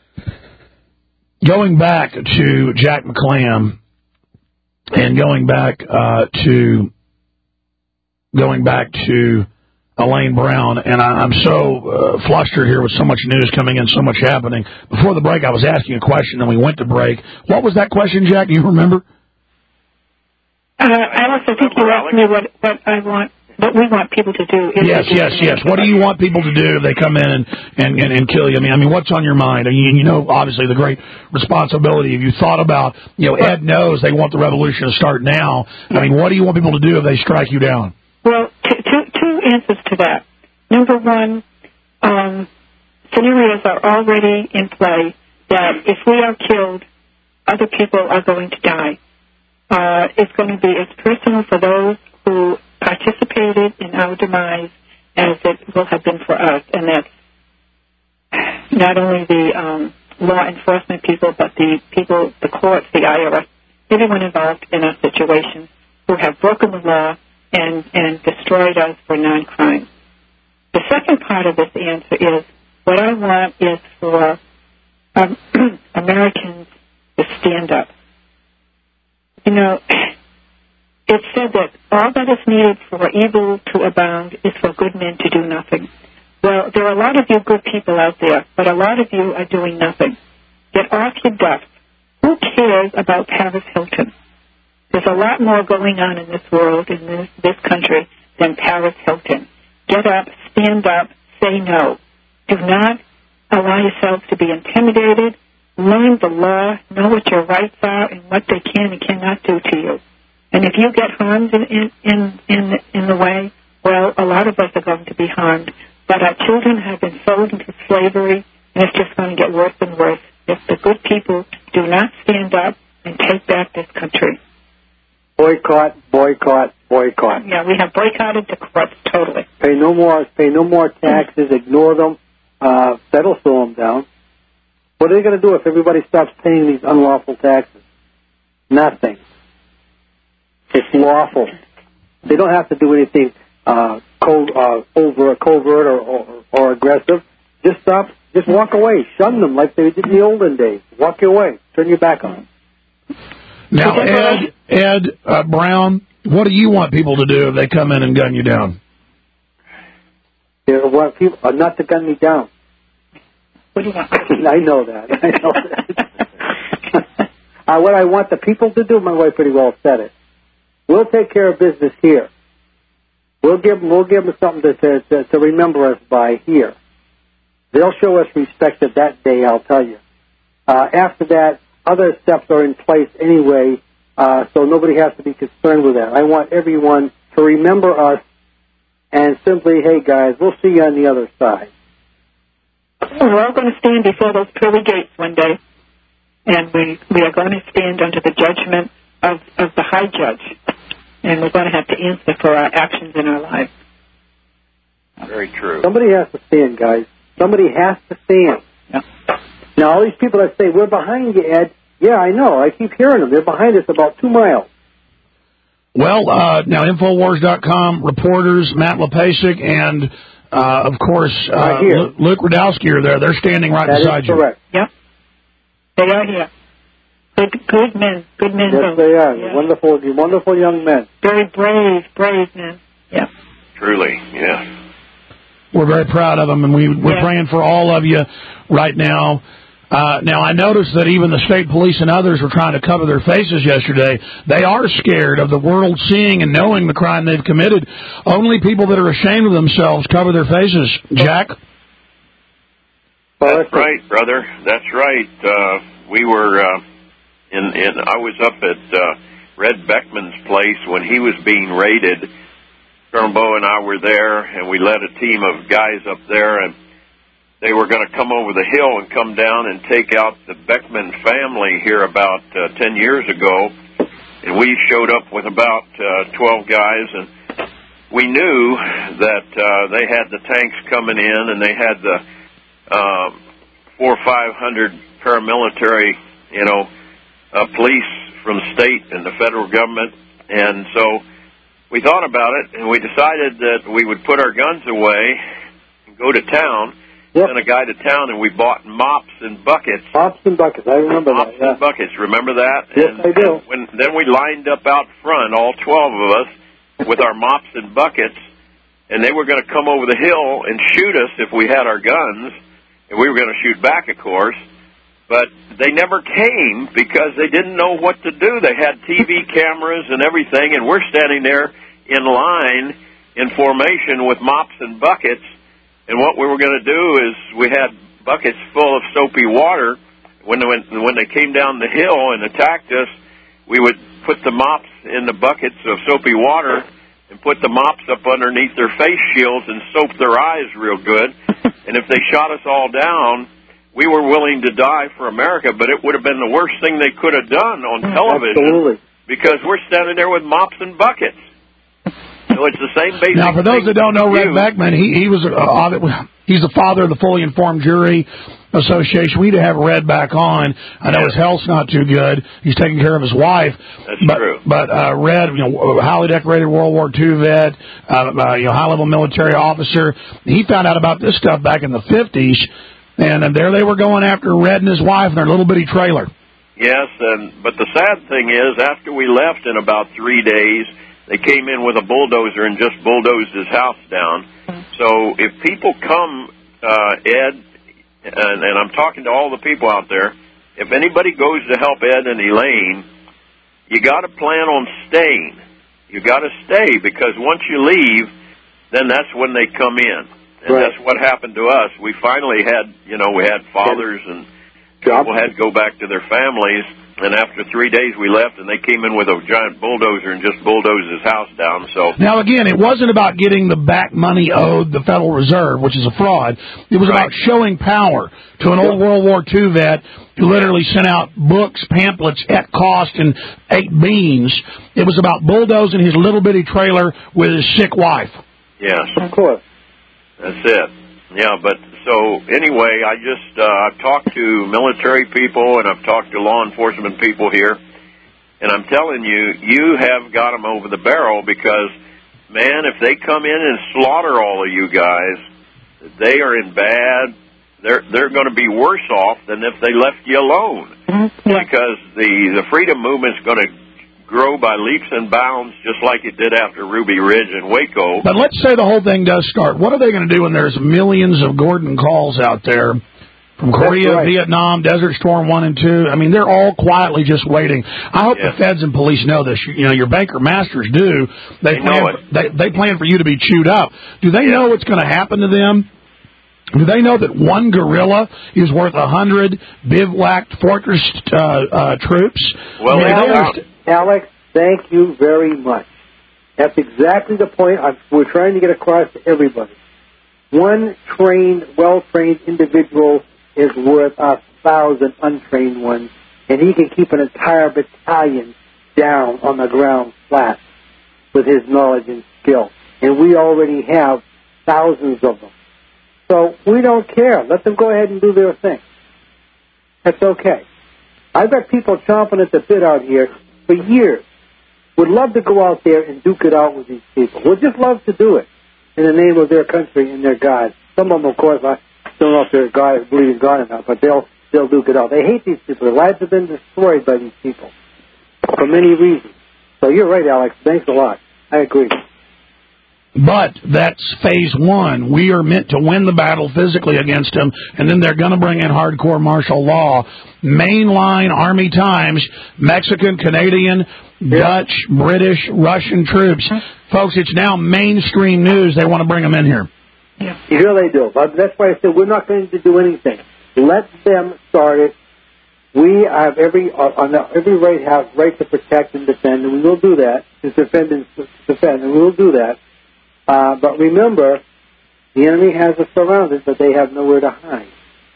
Going back to Jack McClam, and going back uh, to going back to Elaine Brown, and I, I'm so uh, flustered here with so much news coming in, so much happening. Before the break, I was asking a question, and we went to break. What was that question, Jack? Do you remember? Uh, I also think you asked me what, what I want, what we want people to do. Yes, yes, yes. What do you want people to do if they come in and, and, and, and kill you? I mean, I mean, what's on your mind? I mean, you know, obviously, the great responsibility. If you thought about, you know, Ed knows they want the revolution to start now. I mean, what do you want people to do if they strike you down? Well, two, two, two answers to that. Number one, um, scenarios are already in play that if we are killed, other people are going to die. Uh, it's going to be as personal for those who participated in our demise as it will have been for us, and that's not only the um, law enforcement people, but the people, the courts, the I R S, everyone involved in our situation who have broken the law and, and destroyed us for non-crime. The second part of this answer is what I want is for um, Americans to stand up. You know, it's said that all that is needed for evil to abound is for good men to do nothing. Well, there are a lot of you good people out there, but a lot of you are doing nothing. Get off your duff. Who cares about Paris Hilton? There's a lot more going on in this world, in this, this country, than Paris Hilton. Get up, stand up, say no. Do not allow yourselves to be intimidated. Learn the law, know what your rights are and what they can and cannot do to you. And if you get harmed in, in, in, in, in the way, well, a lot of us are going to be harmed. But our children have been sold into slavery, and it's just going to get worse and worse if the good people do not stand up and take back this country. Boycott, boycott, boycott. Yeah, we have boycotted the courts totally. Pay no more, pay no more taxes, ignore them, uh, that'll slow them down. What are they going to do if everybody stops paying these unlawful taxes? Nothing. It's lawful. They don't have to do anything uh, co- uh, over, covert or, or, or aggressive. Just stop. Just walk away. Shun them like they did in the olden days. Walk away. Turn your back on them. Now, Ed, Ed uh, Brown, what do you want people to do if they come in and gun you down? They want people uh, not to gun me down. What do you want? I know that. I know that. uh, what I want the people to do, my wife pretty well said it. We'll take care of business here. We'll give them, we'll give them something to, to, to remember us by here. They'll show us respect at that day, I'll tell you. Uh, after that, other steps are in place anyway, uh, so nobody has to be concerned with that. I want everyone to remember us and simply, hey, guys, we'll see you on the other side. We're all going to stand before those pearly gates one day, and we, we are going to stand under the judgment of, of the high judge, and we're going to have to answer for our actions in our lives. Very true. Somebody has to stand, guys. Somebody has to stand. Yeah. Now, all these people that say, we're behind you, Ed, yeah, I know. I keep hearing them. They're behind us about two miles. Well, uh, now, Infowars dot com reporters, Matt Lepasic, and, uh, of course, uh, right Luke Rudowski are there. They're standing right that beside is correct. you. Yep. They are here. Good, good men. Good men. Yes, both. they are. Yeah. Wonderful, wonderful young men. Very brave, brave men. Yeah. Truly, yeah. We're very proud of them, and we, we're yeah. praying for all of you right now. Uh, now, I noticed that even the state police and others were trying to cover their faces yesterday. They are scared of the world seeing and knowing the crime they've committed. Only people that are ashamed of themselves cover their faces. Jack? That's right, brother. That's right. Uh, we were uh, in, in. I was up at uh, Red Beckman's place when he was being raided. Colonel Bo and I were there, and we led a team of guys up there, and they were going to come over the hill and come down and take out the Beckman family here about uh, ten years ago. And we showed up with about uh, twelve guys, and we knew that uh, they had the tanks coming in, and they had the uh, four or five hundred paramilitary, you know, uh, police from the state and the federal government. And so we thought about it, and we decided that we would put our guns away and go to town. Yep. Sent a guy to town, and we bought mops and buckets. Mops and buckets, I remember mops that. Mops and yeah. buckets, remember that? Yes, and, I do. And when, then we lined up out front, all twelve of us, with our mops and buckets, and they were going to come over the hill and shoot us if we had our guns, and we were going to shoot back, of course. But they never came because they didn't know what to do. They had T V cameras and everything, and we're standing there in line in formation with mops and buckets. And what we were going to do is we had buckets full of soapy water. When they, when, when they came down the hill and attacked us, we would put the mops in the buckets of soapy water and put the mops up underneath their face shields and soap their eyes real good. And if they shot us all down, we were willing to die for America, but it would have been the worst thing they could have done on television. Absolutely. Because we're standing there with mops and buckets. So it's the same basic. Now, for those that don't know Red Beckman, he he was uh, he's the father of the Fully Informed Jury Association. We need to have Red back on. I know his health's not too good. He's taking care of his wife. That's but, true. But uh, Red, you know, highly decorated World War Two vet, uh, uh, you know, high level military officer. He found out about this stuff back in the fifties, and uh, there they were going after Red and his wife in their little bitty trailer. Yes, and but the sad thing is, after we left in about three days. They came in with a bulldozer and just bulldozed his house down. So if people come, uh, Ed, and, and I'm talking to all the people out there, if anybody goes to help Ed and Elaine, you got to plan on staying. You got to stay because once you leave, then that's when they come in. And right. That's what happened to us. We finally had, you know, we had fathers and people had to go back to their families. And after three days, we left, and they came in with a giant bulldozer and just bulldozed his house down. So now, again, it wasn't about getting the back money owed the Federal Reserve, which is a fraud. It was right. about showing power to an old World War Two vet who literally sent out books, pamphlets at cost and ate beans. It was about bulldozing his little bitty trailer with his sick wife. Yes, of course. That's it. Yeah, but so anyway, I just, uh, I've talked to military people and I've talked to law enforcement people here, and I'm telling you, you have got them over the barrel because, man, if they come in and slaughter all of you guys, they are in bad, they're, they're going to be worse off than if they left you alone. Mm-hmm. Yeah. Because the, the freedom movement's going to grow by leaps and bounds, just like it did after Ruby Ridge and Waco. But let's say the whole thing does start. What are they going to do when there's millions of Gordon calls out there from Korea, right. Vietnam, Desert Storm one and two? I mean, they're all quietly just waiting. I hope yes. the feds and police know this. You know, your banker masters do. They, they plan. know For, they, they plan for you to be chewed up. Do they yes. know what's going to happen to them? Do they know that one guerrilla is worth a hundred bivouacked fortress uh, uh, troops? Well, I mean, they Alex, Alex, thank you very much. That's exactly the point I'm, we're trying to get across to everybody. One trained, well-trained individual is worth a thousand untrained ones, and he can keep an entire battalion down on the ground flat with his knowledge and skill. And we already have thousands of them. So we don't care. Let them go ahead and do their thing. That's okay. I've got people chomping at the bit out here for years. Would love to go out there and duke it out with these people. Would just love to do it in the name of their country and their God. Some of them, of course, I don't know if they're God, believe in God or not, but they'll they'll duke it out. They hate these people. Their lives have been destroyed by these people for many reasons. So you're right, Alex. Thanks a lot. I agree. But that's phase one. We are meant to win the battle physically against them, and then they're going to bring in hardcore martial law. Mainline Army Times, Mexican, Canadian, yeah. Dutch, British, Russian troops. Folks, it's now mainstream news. They want to bring them in here. Yeah. Here they do. But that's why I said we're not going to do anything. Let them start it. We have every uh, on the, every right have right to protect and defend, and we will do that. To defend and to defend, and we will do that. Uh, but remember, the enemy has us surrounded, but they have nowhere to hide.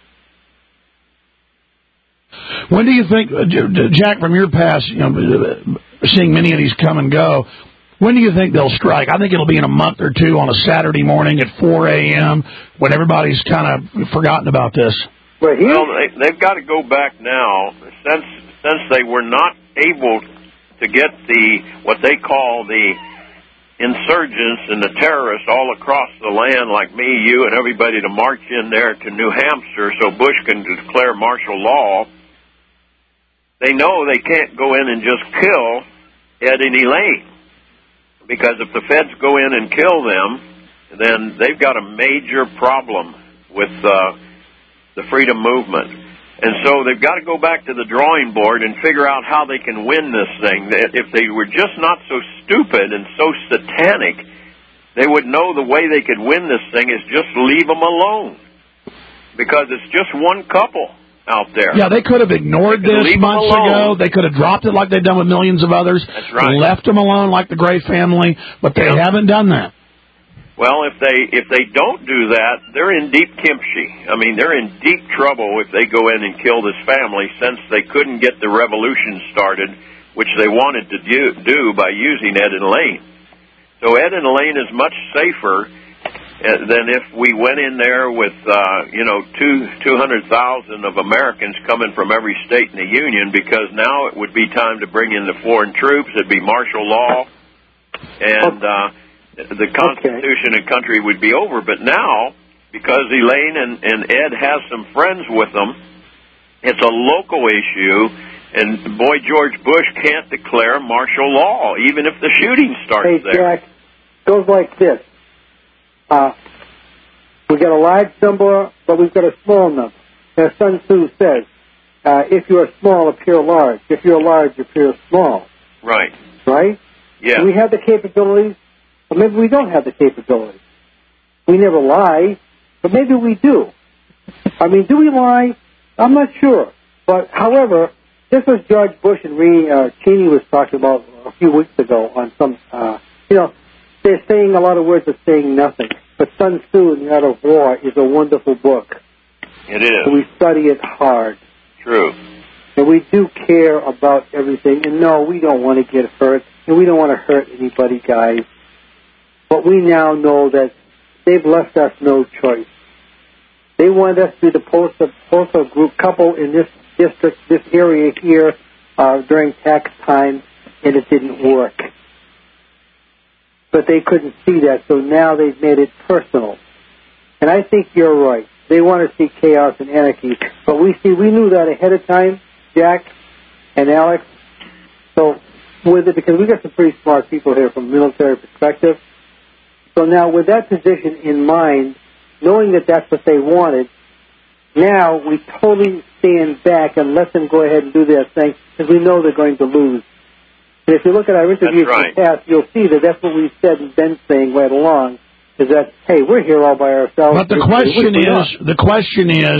When do you think, Jack, from your past, you know, seeing many of these come and go, when do you think they'll strike? I think it'll be in a month or two on a Saturday morning at four a.m. when everybody's kind of forgotten about this. Well, they, they've got to go back now, since since they were not able to get the what they call the insurgents and the terrorists all across the land, like me, you, and everybody, to march in there to New Hampshire so Bush can declare martial law. They know they can't go in and just kill Ed and Elaine, because if the feds go in and kill them, then they've got a major problem with uh, the freedom movement. And so they've got to go back to the drawing board and figure out how they can win this thing. If they were just not so stupid and so satanic, they would know the way they could win this thing is just leave them alone, because it's just one couple out there. Yeah, they could have ignored this months ago. They could have dropped it like they've done with millions of others. That's right. Left them alone like the Gray family, but they yeah. haven't done that. Well, if they if they don't do that, they're in deep kimchi. I mean, they're in deep trouble if they go in and kill this family, since they couldn't get the revolution started, which they wanted to do, do by using Ed and Elaine. So Ed and Elaine is much safer than if we went in there with, uh, you know, two two hundred thousand of Americans coming from every state in the Union, because now it would be time to bring in the foreign troops. It'd be martial law, and uh, the Constitution okay. and country would be over. But now, because Elaine and, and Ed has some friends with them, it's a local issue, and boy, George Bush can't declare martial law, even if the shooting starts hey, there. Jack, it goes like this. Uh, we've got a large number, but we've got a small number. As Sun Tzu says, uh, if you're small, appear large. If you're large, appear small. Right. Right? Yeah. Do we have the capabilities? Or maybe we don't have the capabilities. We never lie, but maybe we do. I mean, do we lie? I'm not sure. But, however, this was George Bush and Ree uh, Cheney was talking about a few weeks ago on some, uh, you know, they're saying a lot of words but saying nothing. But Sun Tzu and the Art of War is a wonderful book. It is. And we study it hard. True. And we do care about everything. And no, we don't want to get hurt. And we don't want to hurt anybody, guys. But we now know that they've left us no choice. They wanted us to be the postal, postal group couple in this district, this area here, uh, during tax time, and it didn't work. But they couldn't see that, so now they've made it personal. And I think you're right. They want to see chaos and anarchy. But we see, we knew that ahead of time, Jack and Alex. So, with it, because we got some pretty smart people here from a military perspective. So now, with that position in mind, knowing that that's what they wanted, now we totally stand back and let them go ahead and do their thing, because we know they're going to lose. And if you look at our interviews right. in the past, you'll see that that's what we've said and been saying right along, is that, hey, we're here all by ourselves. But the question is, the question is,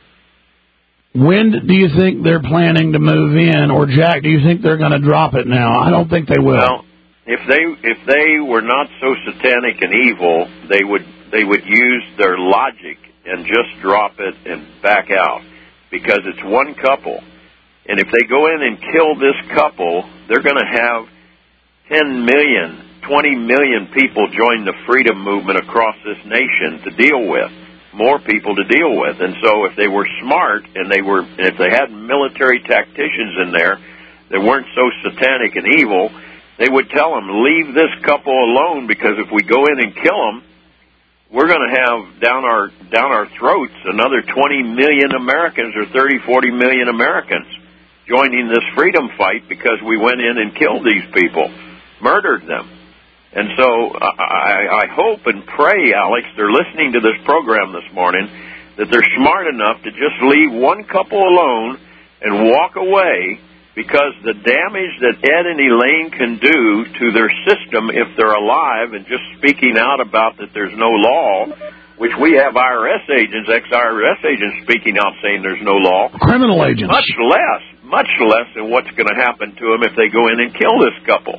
when do you think they're planning to move in? Or, Jack, do you think they're going to drop it now? I don't think they will. Well, if they if they were not so satanic and evil, they would they would use their logic and just drop it and back out, because it's one couple. And if they go in and kill this couple, they're going to have ten million, twenty million people join the freedom movement across this nation to deal with, more people to deal with. And so if they were smart and they were, if they had military tacticians in there that weren't so satanic and evil, they would tell them, leave this couple alone, because if we go in and kill them, we're going to have down our down our throats another twenty million Americans or thirty, forty million Americans joining this freedom fight, because we went in and killed these people, murdered them. And so I, I hope and pray, Alex, they're listening to this program this morning, that they're smart enough to just leave one couple alone and walk away, because the damage that Ed and Elaine can do to their system if they're alive and just speaking out about that there's no law which we have I R S agents, ex-I R S agents speaking out saying there's no law. Criminal agents. Much less, much less than what's going to happen to them if they go in and kill this couple.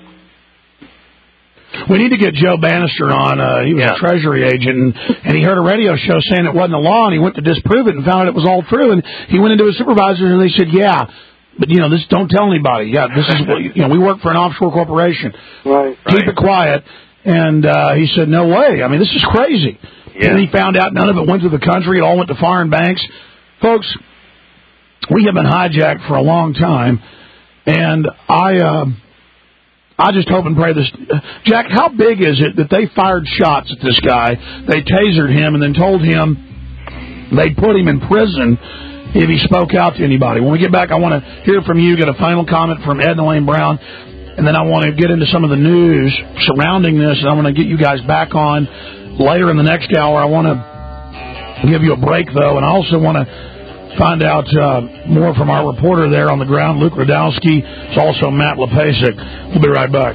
We need to get Joe Bannister on. Uh, he was yeah. a Treasury agent, and, and he heard a radio show saying it wasn't a law, and he went to disprove it and found out it was all true. And he went into his supervisors, and they said, yeah, but, you know, this don't tell anybody. Yeah, this is what, you know, we work for an offshore corporation. Right. Keep right. it quiet. And uh, he said, no way. I mean, this is crazy. Yeah. And he found out none of it went to the country. It all went to foreign banks. Folks, we have been hijacked for a long time, and I... Uh, I just hope and pray this. Jack, how big is it that they fired shots at this guy, they tasered him, and then told him they'd put him in prison if he spoke out to anybody? When we get back, I want to hear from you, get a final comment from Ed and Elaine Brown, and then I want to get into some of the news surrounding this, and I want to get you guys back on later in the next hour. I want to give you a break, though, and I also want to find out uh, more from our reporter there on the ground, Luke Radowski. It's also Matt Lepasic. We'll be right back.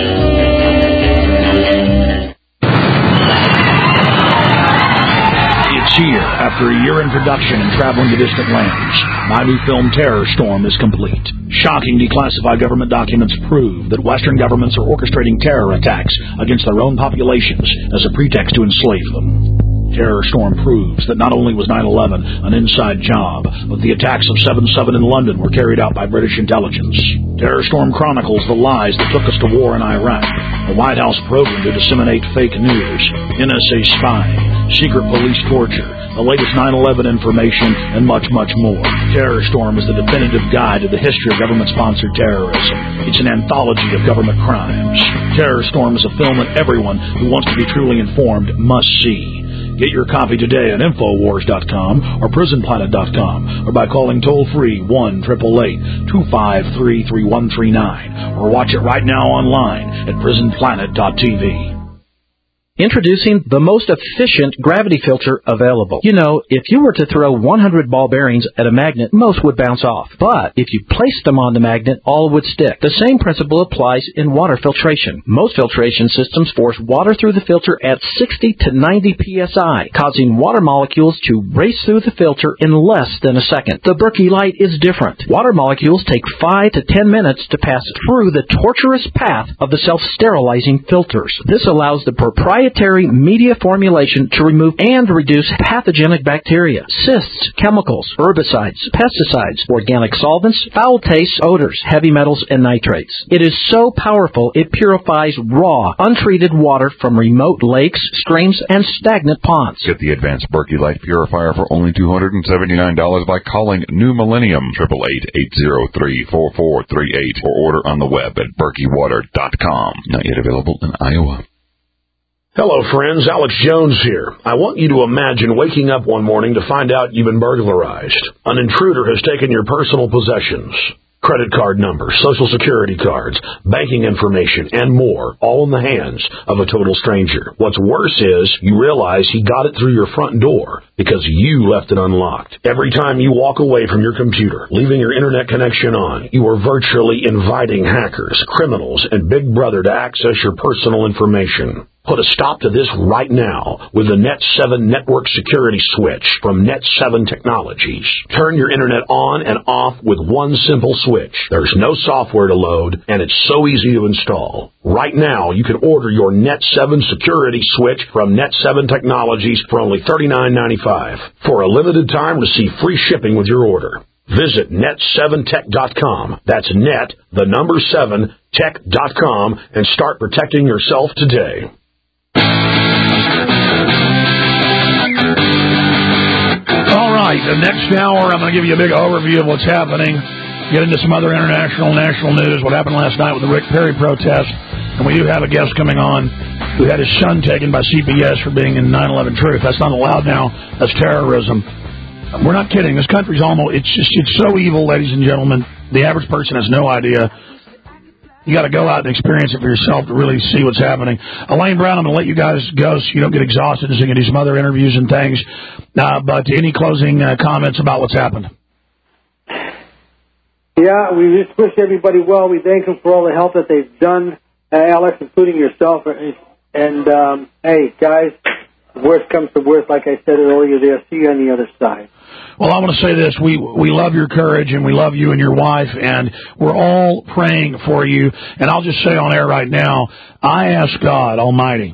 It's here. After a year in production and traveling to distant lands, my new film Terror Storm is complete. Shocking declassified government documents prove that Western governments are orchestrating terror attacks against their own populations as a pretext to enslave them. Terror Storm proves that not only was nine eleven an inside job, but the attacks of seven seven in London were carried out by British intelligence. Terror Storm chronicles the lies that took us to war in Iraq, the White House program to disseminate fake news, N S A spying, secret police torture, the latest nine eleven information, and much, much more. Terror Storm is the definitive guide to the history of government-sponsored terrorism. It's an anthology of government crimes. Terror Storm is a film that everyone who wants to be truly informed must see. Get your copy today at Infowars dot com or Prison Planet dot com or by calling toll-free one eight eight eight, two five three, three one three nine or watch it right now online at Prison Planet dot T V. Introducing the most efficient gravity filter available. You know, if you were to throw one hundred ball bearings at a magnet, most would bounce off. But if you placed them on the magnet, all would stick. The same principle applies in water filtration. Most filtration systems force water through the filter at sixty to ninety P S I, causing water molecules to race through the filter in less than a second. The Berkey Light is different. Water molecules take five to ten minutes to pass through the torturous path of the self-sterilizing filters. This allows the proprietary media formulation to remove and reduce pathogenic bacteria, cysts, chemicals, herbicides, pesticides, organic solvents, foul tastes, odors, heavy metals, and nitrates. It is so powerful it purifies raw, untreated water from remote lakes, streams, and stagnant ponds. Get the advanced Berkey Light Purifier for only two hundred seventy-nine dollars by calling New Millennium, eight eight eight, eight zero three, four four three eight, or order on the web at Berkey Water dot com. Not yet available in Iowa. Hello, friends. Alex Jones here. I want you to imagine waking up one morning to find out you've been burglarized. An intruder has taken your personal possessions. Credit card numbers, social security cards, banking information, and more, all in the hands of a total stranger. What's worse is you realize he got it through your front door because you left it unlocked. Every time you walk away from your computer, leaving your internet connection on, you are virtually inviting hackers, criminals, and Big Brother to access your personal information. Put a stop to this right now with the Net seven Network Security Switch from Net seven Technologies. Turn your internet on and off with one simple switch. There's no software to load, and it's so easy to install. Right now, you can order your Net seven Security Switch from Net seven Technologies for only thirty-nine ninety-five. For a limited time, receive free shipping with your order. Visit net seven tech dot com. That's net, the number seven, tech dot com, and start protecting yourself today. All right, the next hour, I'm going to give you a big overview of what's happening, get into some other international, national news, what happened last night with the Rick Perry protest, and we do have a guest coming on who had his son taken by C P S for being in nine eleven Truth. That's not allowed now. That's terrorism. We're not kidding. This country's almost, it's just, it's so evil, ladies and gentlemen. The average person has no idea. You got to go out and experience it for yourself to really see what's happening. Elaine Brown, I'm going to let you guys go so you don't get exhausted and so you can do some other interviews and things. Uh, but any closing uh, comments about what's happened? Yeah, we just wish everybody well. We thank them for all the help that they've done, uh, Alex, including yourself. And, um, hey, guys, the worst comes to worst, like I said earlier, they'll see you on the other side. Well, I want to say this. We we love your courage, and we love you and your wife, and we're all praying for you. And I'll just say on air right now, I ask God Almighty,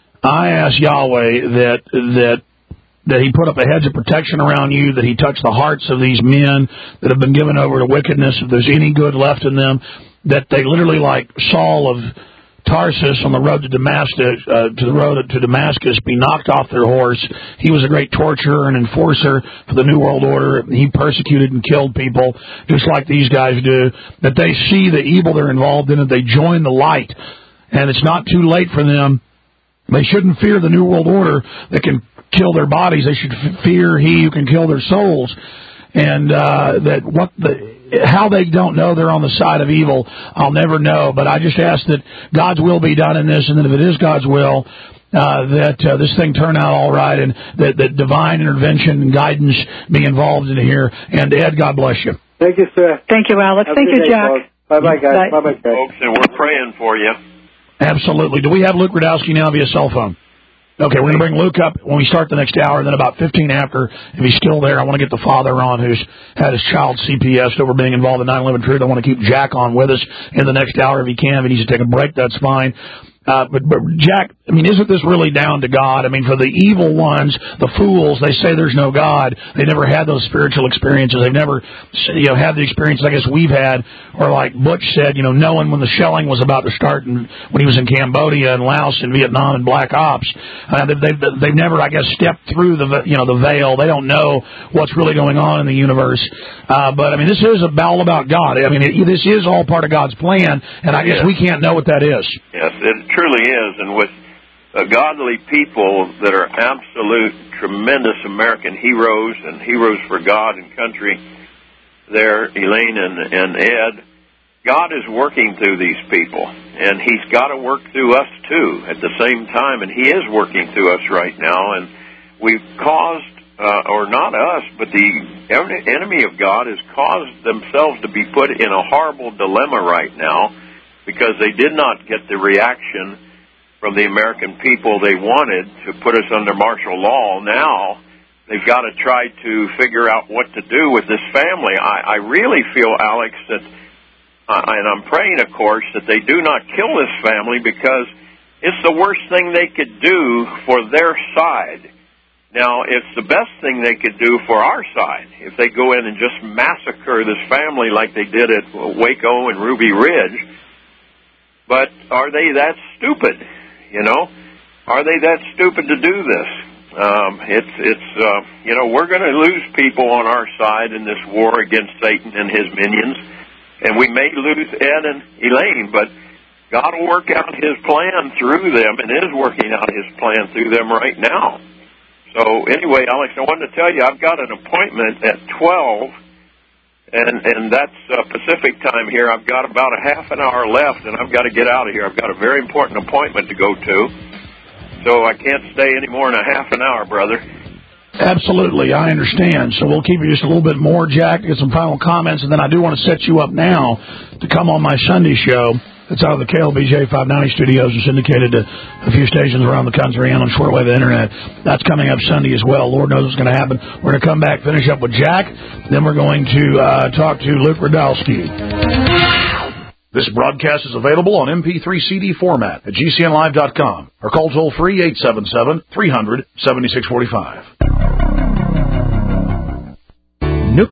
I ask Yahweh that that that He put up a hedge of protection around you, that He touch the hearts of these men that have been given over to wickedness, if there's any good left in them, that they literally, like Saul of Tarsus on the road to Damascus, uh, to the road to Damascus, be knocked off their horse. He was a great torturer and enforcer for the New World Order. He persecuted and killed people, just like these guys do. That they see the evil they're involved in, and they join the light. And it's not too late for them. They shouldn't fear the New World Order that can kill their bodies. They should f- fear He who can kill their souls. And uh, that what the how they don't know they're on the side of evil, I'll never know. But I just ask that God's will be done in this, and that if it is God's will, uh, that uh, this thing turn out all right, and that, that divine intervention and guidance be involved in here. And Ed, God bless you. Thank you, sir. Thank you, Alex. Have Thank you, day, Jack. Bye bye, guys. Bye bye, guys. Folks, and we're praying for you. Absolutely. Do we have Luke Radowski now via cell phone? Okay, we're going to bring Luke up when we start the next hour, and then about fifteen after, if he's still there, I want to get the father on who's had his child C P S'd over being involved in nine eleven Truth. I want to keep Jack on with us in the next hour if he can. If he needs to take a break, that's fine. Uh, but, but, Jack, I mean, isn't this really down to God? I mean, for the evil ones, the fools, they say there's no God. They never had those spiritual experiences. They've never, you know, had the experience I guess we've had, or like Butch said, you know, knowing when the shelling was about to start and when he was in Cambodia and Laos and Vietnam and Black Ops. Uh, they've, they've, they've never, I guess, stepped through the, you know, the veil. They don't know what's really going on in the universe. Uh, but, I mean, this is all about God. I mean, it, this is all part of God's plan, and I guess yes. we can't know what that is. Yes, it truly is, and with uh, godly people that are absolute, tremendous American heroes and heroes for God and country, there, Elaine and, and Ed, God is working through these people, and He's got to work through us too at the same time, and He is working through us right now, and we've caused, uh, or not us, but the enemy of God has caused themselves to be put in a horrible dilemma right now, because they did not get the reaction from the American people they wanted to put us under martial law. Now they've got to try to figure out what to do with this family. I, I really feel, Alex, that, uh, and I'm praying, of course, that they do not kill this family, because it's the worst thing they could do for their side. Now, it's the best thing they could do for our side if they go in and just massacre this family like they did at Waco and Ruby Ridge. But are they that stupid, you know? Are they that stupid to do this? Um, it's, it's uh, you know, we're going to lose people on our side in this war against Satan and his minions, and we may lose Ed and Elaine, but God will work out His plan through them, and is working out His plan through them right now. So anyway, Alex, I wanted to tell you, I've got an appointment at twelve, And and that's uh, Pacific time here. I've got about a half an hour left, and I've got to get out of here. I've got a very important appointment to go to, so I can't stay any more than a half an hour, brother. Absolutely, I understand. So we'll keep you just a little bit more, Jack, to get some final comments, and then I do want to set you up now to come on my Sunday show. It's out of the K L B J five ninety studios and syndicated to a few stations around the country and on shortwave internet. That's coming up Sunday as well. Lord knows what's going to happen. We're going to come back, finish up with Jack. Then we're going to uh, talk to Luke Radowski. This broadcast is available on M P three C D format at G C N live dot com or call toll free eight seven seven, three hundred, seventy-six forty-five.